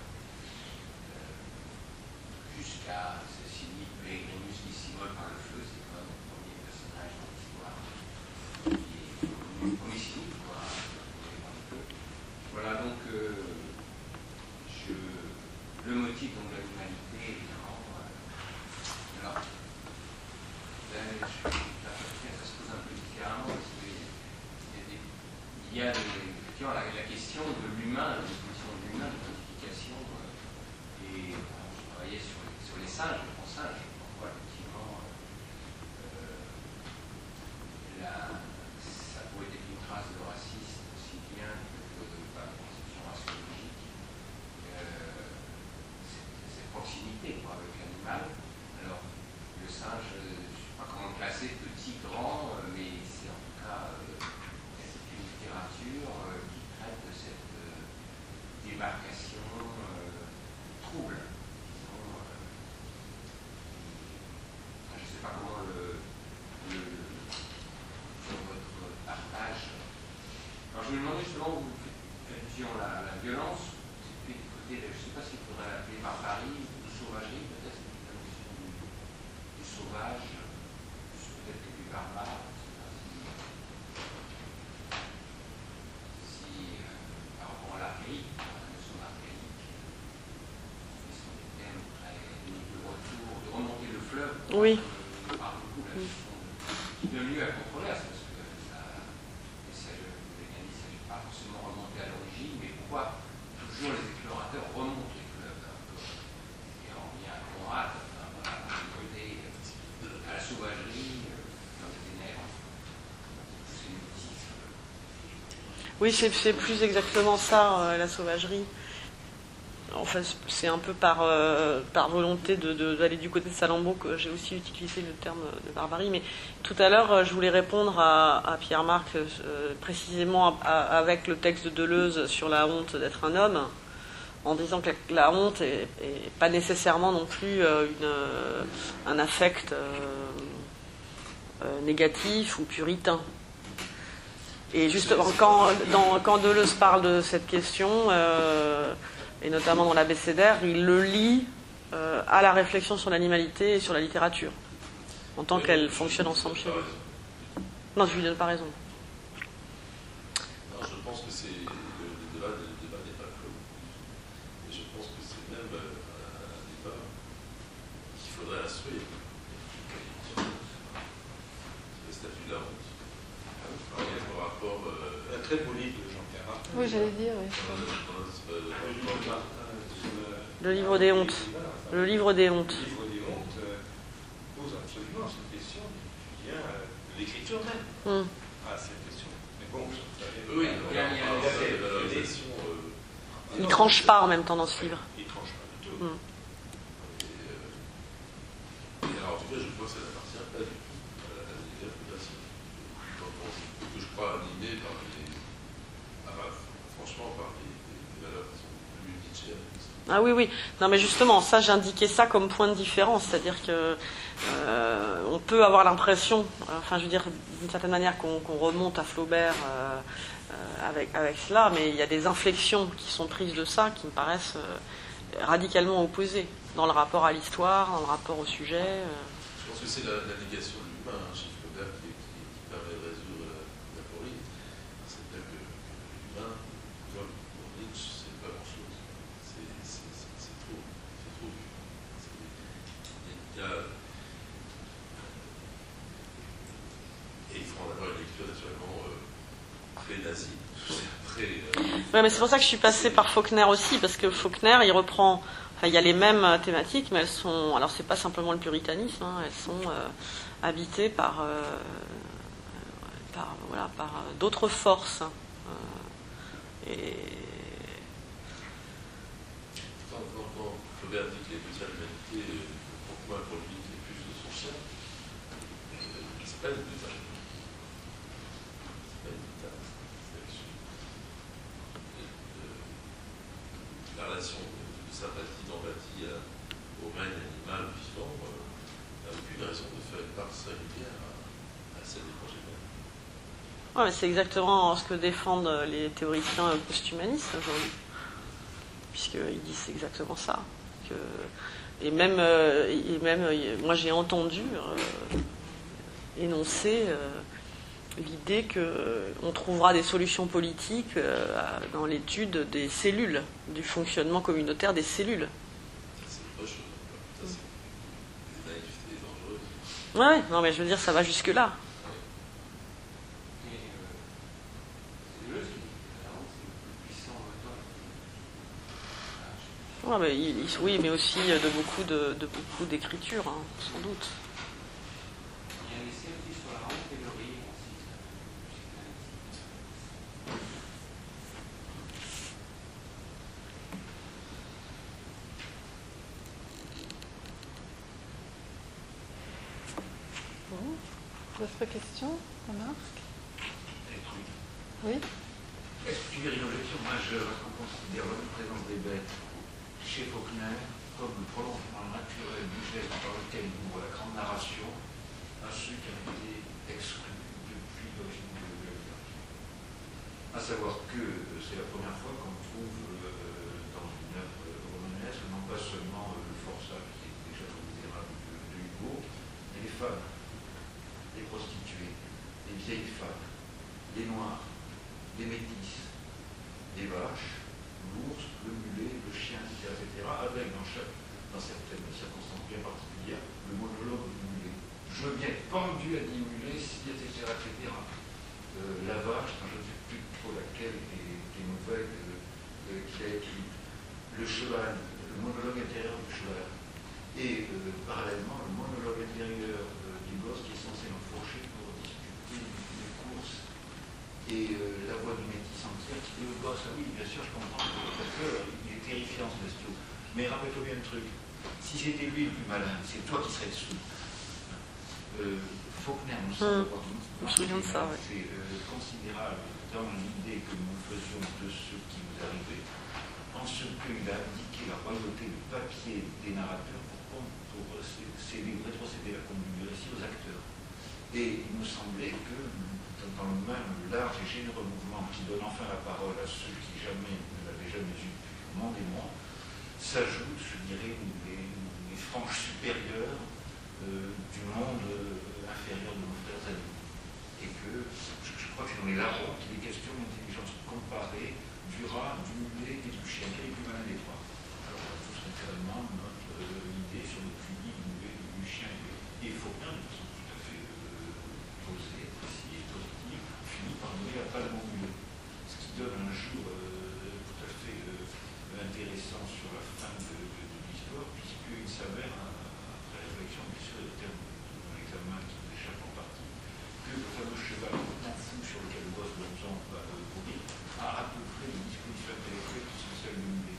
jusqu'à Cécilie Pellegrinus qui s'immole par le feu, c'est quand même le premier personnage dans l'histoire qui est le premier cynique, quoi, immolé par le feu. Voilà, donc euh, je, le motif donc, de l'humanité, évidemment. Euh, alors, ben, je, ça se pose un peu différemment parce qu'il y a des, il y a des, effectivement la, la question de l'humain, la définition de l'humain, de quantification, euh, et euh, je travaillais sur les, sur les singes, les bons singes, pourquoi effectivement euh, la, ça pourrait être une trace de racisme aussi bien que de la conception raciologique, euh, cette proximité quoi, avec l'animal. Alors, le singe, je ne sais pas comment le classer, petit, grand, euh, mais c'est en tout cas euh, une littérature euh, qui traite de cette euh, démarcation euh, trouble, disons. Euh, enfin, je ne sais pas comment le, le sur votre partage. Alors, je me demandais justement, vous faites allusion à la, la violence, c'est plus du côté, de, je ne sais pas s'il faudrait l'appeler barbarie ou sauvagerie, peut-être, c'est la notion du, du sauvage, peut-être que du barbare, je ne sais pas si, si euh, par rapport à l'archaïque, à la notion d'archaïque, ce sont des thèmes très de retour, de remonter le fleuve. Oui. On parle beaucoup de la notion de, qui donne lieu à controverse, parce que ça, il ne s'agit pas forcément de remonter à l'origine, mais pourquoi toujours les explorateurs remontent les fleuves un peu. Et on vient à Conrad, enfin, voilà, à côté, à la sauvagerie, euh, dans les ténèbres, tous ces motifs euh, Oui, c'est, c'est plus exactement ça, euh, la sauvagerie. En fait, c'est un peu par, euh, par volonté de, de, d'aller du côté de Salammbô que j'ai aussi utilisé le terme de barbarie. Mais tout à l'heure, je voulais répondre à, à Pierre-Marc euh, précisément à, à, avec le texte de Deleuze sur la honte d'être un homme, en disant que la, la honte est, est pas nécessairement non plus euh, une, euh, un affect euh, euh, négatif ou puritain. Et justement, quand, dans, quand Deleuze parle de cette question, euh, et notamment dans l'abécédaire, il le lie euh, à la réflexion sur l'animalité et sur la littérature, en tant qu'elles fonctionnent ensemble chez lui. Non, je lui donne pas raison. Alors, je pense que c'est le, le débat, le débat n'est pas clos. Et je pense que c'est même euh, un débat qu'il faudrait instruire. Le statut de la honte. Alors, il y a un rapport. Euh, un très beau livre de Jean-Pierre Martin. Oui, j'allais dire, oui. Le livre des hontes. Le livre des hontes. Le livre des hontes euh, pose absolument cette question qui vient euh, de l'écriture même. Mm. Ah, cette question. Mais bon, ça vient. Oui, il y a- il y a- la valorisation. Il tranche pas en même temps dans ce livre. Il tranche pas du tout. Mm. Et, euh, et alors, en tout cas, je crois que ça n'appartient pas du tout à la l'interprétation. Quand on, que je crois animé par les. Ah, bah, franchement, par les, les valeurs qui sont plus nietzschéennes. Ah oui, oui. Non, mais justement, ça, j'indiquais ça comme point de différence. C'est-à-dire que euh, on peut avoir l'impression, enfin, je veux dire, d'une certaine manière, qu'on, qu'on remonte à Flaubert euh, euh, avec, avec cela, mais il y a des inflexions qui sont prises de ça qui me paraissent euh, radicalement opposées dans le rapport à l'histoire, dans le rapport au sujet. Euh. Je pense que c'est la, la négation de l'humain hein, chez Flaubert qui, qui, qui permet de résoudre la, la porie. C'est-à-dire que, que l'humain, comme pour Nietzsche, c'est pas grand-chose. C'est, c'est, c'est, c'est trop. C'est trop. C'est, il y a, et il faut en avoir une lecture naturellement euh, très nazie, très. Euh, Ouais, mais c'est pour ça que je suis passée par Faulkner aussi, parce que Faulkner, il reprend. Enfin, il y a les mêmes thématiques, mais elles sont. Alors, c'est pas simplement le puritanisme, hein, elles sont euh, habitées par, euh, par, voilà, par d'autres forces. Euh, et. quand, quand, quand Flaubert dit que les petits l'humanité, pourquoi pour lui, c'est plus de son chien, euh, c'est pas une bêta. C'est pas une bêta. C'est la relation de, de sympathie, d'empathie à, au règne animal vivant euh, n'a aucune raison de faire une part singulière à, à celle des congénères. Ouais, mais c'est exactement ce que défendent les théoriciens post-humanistes aujourd'hui, puisqu'ils disent exactement ça. Que, et même, euh, et même euh, moi j'ai entendu euh, énoncer euh, l'idée qu'on trouvera des solutions politiques euh, dans l'étude des cellules, du fonctionnement communautaire des cellules. Ça, c'est autre chose. Ça, c'est des naïvetés dangereuses. Ouais, non mais je veux dire, ça va jusque-là. Et, euh, c'est Deleuze qui dit que la honte, c'est le plus puissant moteur. Ah, je- Ouais, mais il- il- oui, mais aussi de beaucoup, de, de beaucoup d'écriture, hein, sans doute. Il y a un essai aussi sur la honte et le rire aussi. Bon. D'autres questions, remarques? Oui. Est-ce que tu veux une objection? Moi, je considère l'omniprésence des bêtes chez Faulkner comme le prolongement naturel du geste par lequel il ouvre la grande narration à ceux qui ont été exclus depuis l'origine de l'œuvre. À savoir que c'est la première fois qu'on trouve euh, dans une œuvre romanesque non pas seulement euh, le forçat qui est déjà trop misérable de, de Hugo, mais les femmes, les prostituées, les vieilles femmes, les noirs, les métis, les vaches, l'ours, le mulet, le chien, et cetera, et cetera, avec dans, chaque, dans certaines circonstances bien particulières le monologue du mulet. Je veux bien être pendu à dix mulets, si, et cetera, et cetera. Euh, la vache, je ne sais plus trop laquelle des, des nouvelles euh, euh, qu'il a écrites. Le cheval, le monologue intérieur du cheval. Et euh, parallèlement, le monologue intérieur euh, du gosse qui est censé l'enfourcher pour discuter d'une course. Et euh, la voix du métis en ça, oui, bien sûr, je comprends parce qu'il est terrifiant ce bestiau. Mais rappelle-toi bien un truc. Si c'était lui le plus malin, c'est toi qui serais dessous. Euh, Faulkner, on mmh. de ça, ouais. c'est euh, considérable dans l'idée que nous faisions de ce qui nous arrivait, en ce qu'il a indiqué la royauté du papier des narrateurs pour, pour céder, rétrocéder la conduite du récit aux acteurs. Et il me semblait que dans le même large et généreux mouvement qui donne enfin la parole à ceux qui jamais ne l'avaient jamais eu depuis le monde et moi, s'ajoutent, je dirais, les, les franges supérieures euh, du monde euh, inférieur de nos frères amis. Et que je, je crois que c'est dans les larrons qu'il est question d'intelligence comparée du rat, du mulet et du chien. Quel est le plus malin des trois? Alors on a tous naturellement notre euh, idée sur le public du mulet, du chien et il faut bien, de façon tout à fait euh, posée, précise, positive, finit par donner la palme au mulet. Ce qui donne un jour euh, tout à fait euh, intéressant sur la fin de, de, de l'histoire, puisqu'il s'avère, après réflexion, bien sûr, et au terme d'un examen qui nous échappe en partie, que le fameux cheval fou sur lequel le boss de Longchamp va courir a à peu près les dispositions intellectuelles qui sont celles du mulet.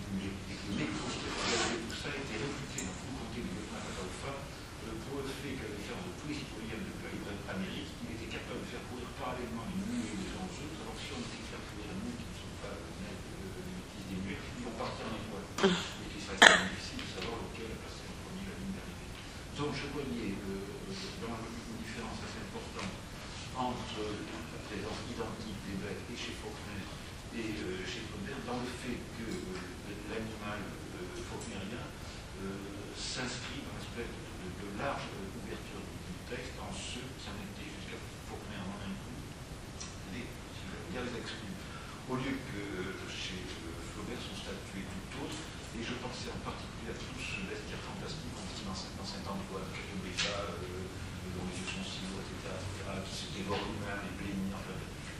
Et que l'écho-spécialité de tout ça a été réputé dans tout le comté du lieutenant Catalfa pour le fait qu'à la différence de tous les citoyens de l'Amérique, il était capable de faire courir parallèlement les mulets et les gens aux autres, alors que si on était faire courir les mulets qui ne sont pas nés de métis des mulets, ils vont partir en étoile. Et qu'il serait extrêmement difficile de savoir lequel a passé en premier la ligne d'arrivée. Donc je voyais euh, dans une différence assez importante entre la présence identique des bêtes et chez Faulkner et euh, chez Flaubert dans le fait que euh, l'animal euh, faulknerien euh, s'inscrit dans une espèce de, de, de large euh, ouverture du, du texte en ceux qui en étaient jusqu'à Faulkner en un coup les, si je veux dire, les exclus. Au lieu que euh, chez euh, Flaubert son statut est tout autre, et je pensais en particulier à tout ce vestiaire fantastique qu'on dit dans Saint-Antoine, quelques bêtas, euh, dont les yeux sont si hauts, et cetera, et cetera, qui se dévorent humains, les blénis, enfin,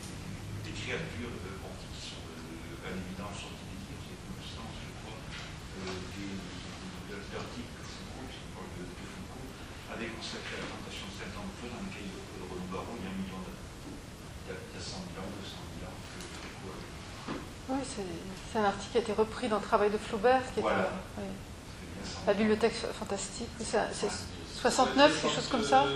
des créatures euh, bon, qui sont euh, à l'évidence sorties des livres, c'est le sens, je crois, euh, des, de l'article de Foucault, puisqu'on parle de, de Foucault, avait consacré à la tentation de Saint-Antoine dans lequel de Renaud Barreau, il y a un million d'années. Il y a cent mille ans, deux cent mille ans, que Foucault avait. Oui, c'est un article qui a été repris dans le travail de Flaubert, qui voilà. est oui. La bibliothèque fantastique. C'est soixante-neuf, quelque chose comme ça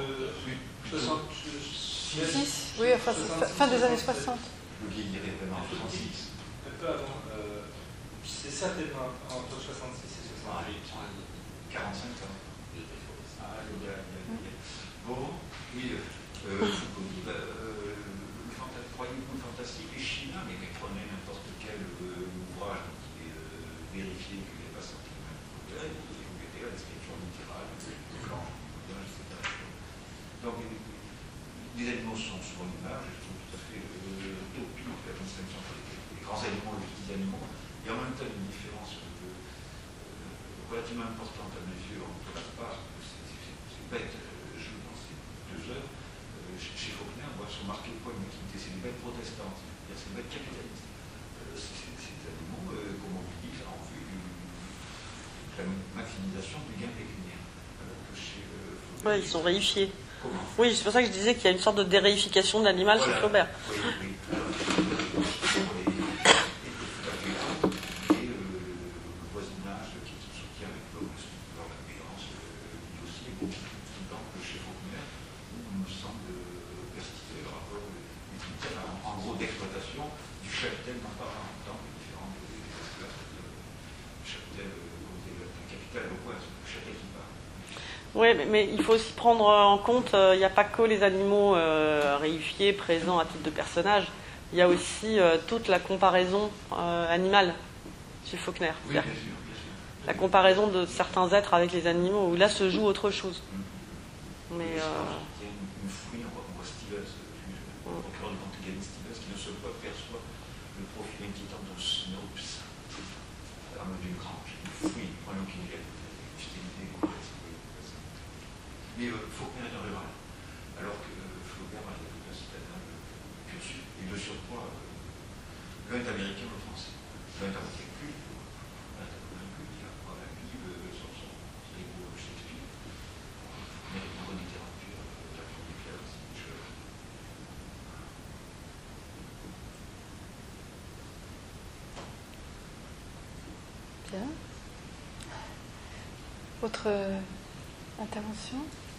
soixante-six, oui, enfin, c'est fin des années soixante. Le vieillirait vraiment en soixante-six. Un peu avant. Euh, c'est ça, peut-être entre soixante-six et soixante-huit. quarante-cinq ans. Ah, il y a, il y a, il y a. Bon, oui, euh, Foucault dit, bah, euh, croyez-vous le fantastique est chinois, mais prenez n'importe quel euh, ouvrage qui est euh, vérifié qu'il n'est pas sorti de même Flaubert, et vous mettez là l'escription littérale, le plan, et cetera. Donc, les animaux sont souvent une image, je trouve tout à fait euh, utopique la distinction entre les, les grands animaux et les petits animaux, et en même temps une différence euh, euh, relativement importante à mes yeux entre la part que ces, ces, ces bêtes euh, jouent dans ces deux heures. Euh, chez Faulkner, on voit son marqué de point de utilité, c'est des bêtes protestantes, c'est-à-dire c'est des bêtes capitalistes. Euh, c'est des animaux euh, qu'on mobilise en vue de la maximisation du gain pécuniaire. Alors que chez euh, Faulkner, ouais, ils sont réifiés. Comment? Oui, c'est pour ça que je disais qu'il y a une sorte de déréification de l'animal voilà. chez Flaubert. Oui, oui. Et le voisinage qui se soutient avec l'homme, dans la cohérence du dossier, beaucoup plus prudent que chez Faulkner, où il me semble persister le rapport utilitaire, en gros, d'exploitation du cheptel, non pas en tant que différent des esclaves, c'est-à-dire le cheptel, un capital au point, c'est le cheptel qui part. Oui, mais, mais il faut aussi prendre en compte, il euh, n'y a pas que les animaux euh, réifiés présents à titre de personnages, il y a aussi euh, toute la comparaison euh, animale chez Faulkner. Oui, bien sûr, bien sûr. La comparaison de certains êtres avec les animaux, où là se joue autre chose. Mm-hmm. Mais, euh... il y a une, une fouille, on voit, on voit Stevens, le procureur du comté Gavin Stevens, qui ne se voit perçoit le profil inquiétant de Snopes, à l'âme d'une grange, une fouille, prenons qu'il y a l'idée complète. Mais euh, Faulkner est dans le rural, alors que euh, Flaubert a tout un citadin pur sud, et de surpoids, euh, l'un est américain, l'autre français. L'un est à moitié culte, l'un est convaincu, il a quoi la Bible, son son Rigaud, Shakespeare, mais une bonne littérature, la Cour des Pierres, c'est une chose. Bien. Autre euh, intervention?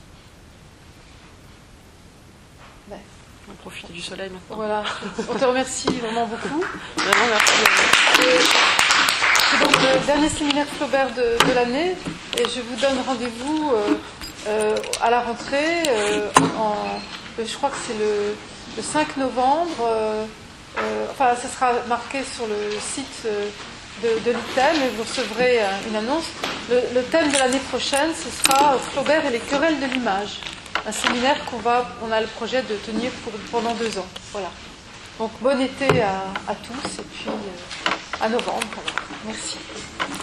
Ben. On va profiter du soleil maintenant. Voilà, on te remercie vraiment beaucoup. Vraiment, merci. C'est donc le dernier séminaire Flaubert de, de l'année et je vous donne rendez-vous euh, euh, à la rentrée. Euh, en, je crois que c'est le, le cinq novembre. Euh, euh, enfin, ça sera marqué sur le site euh, de, de l'I T E M et vous recevrez euh, une annonce. Le, le thème de l'année prochaine, ce sera Flaubert et les querelles de l'image. Un séminaire qu'on va, on a le projet de tenir pour, pendant deux ans. Voilà. Donc bon été à, à tous et puis euh, à novembre. Alors. Merci.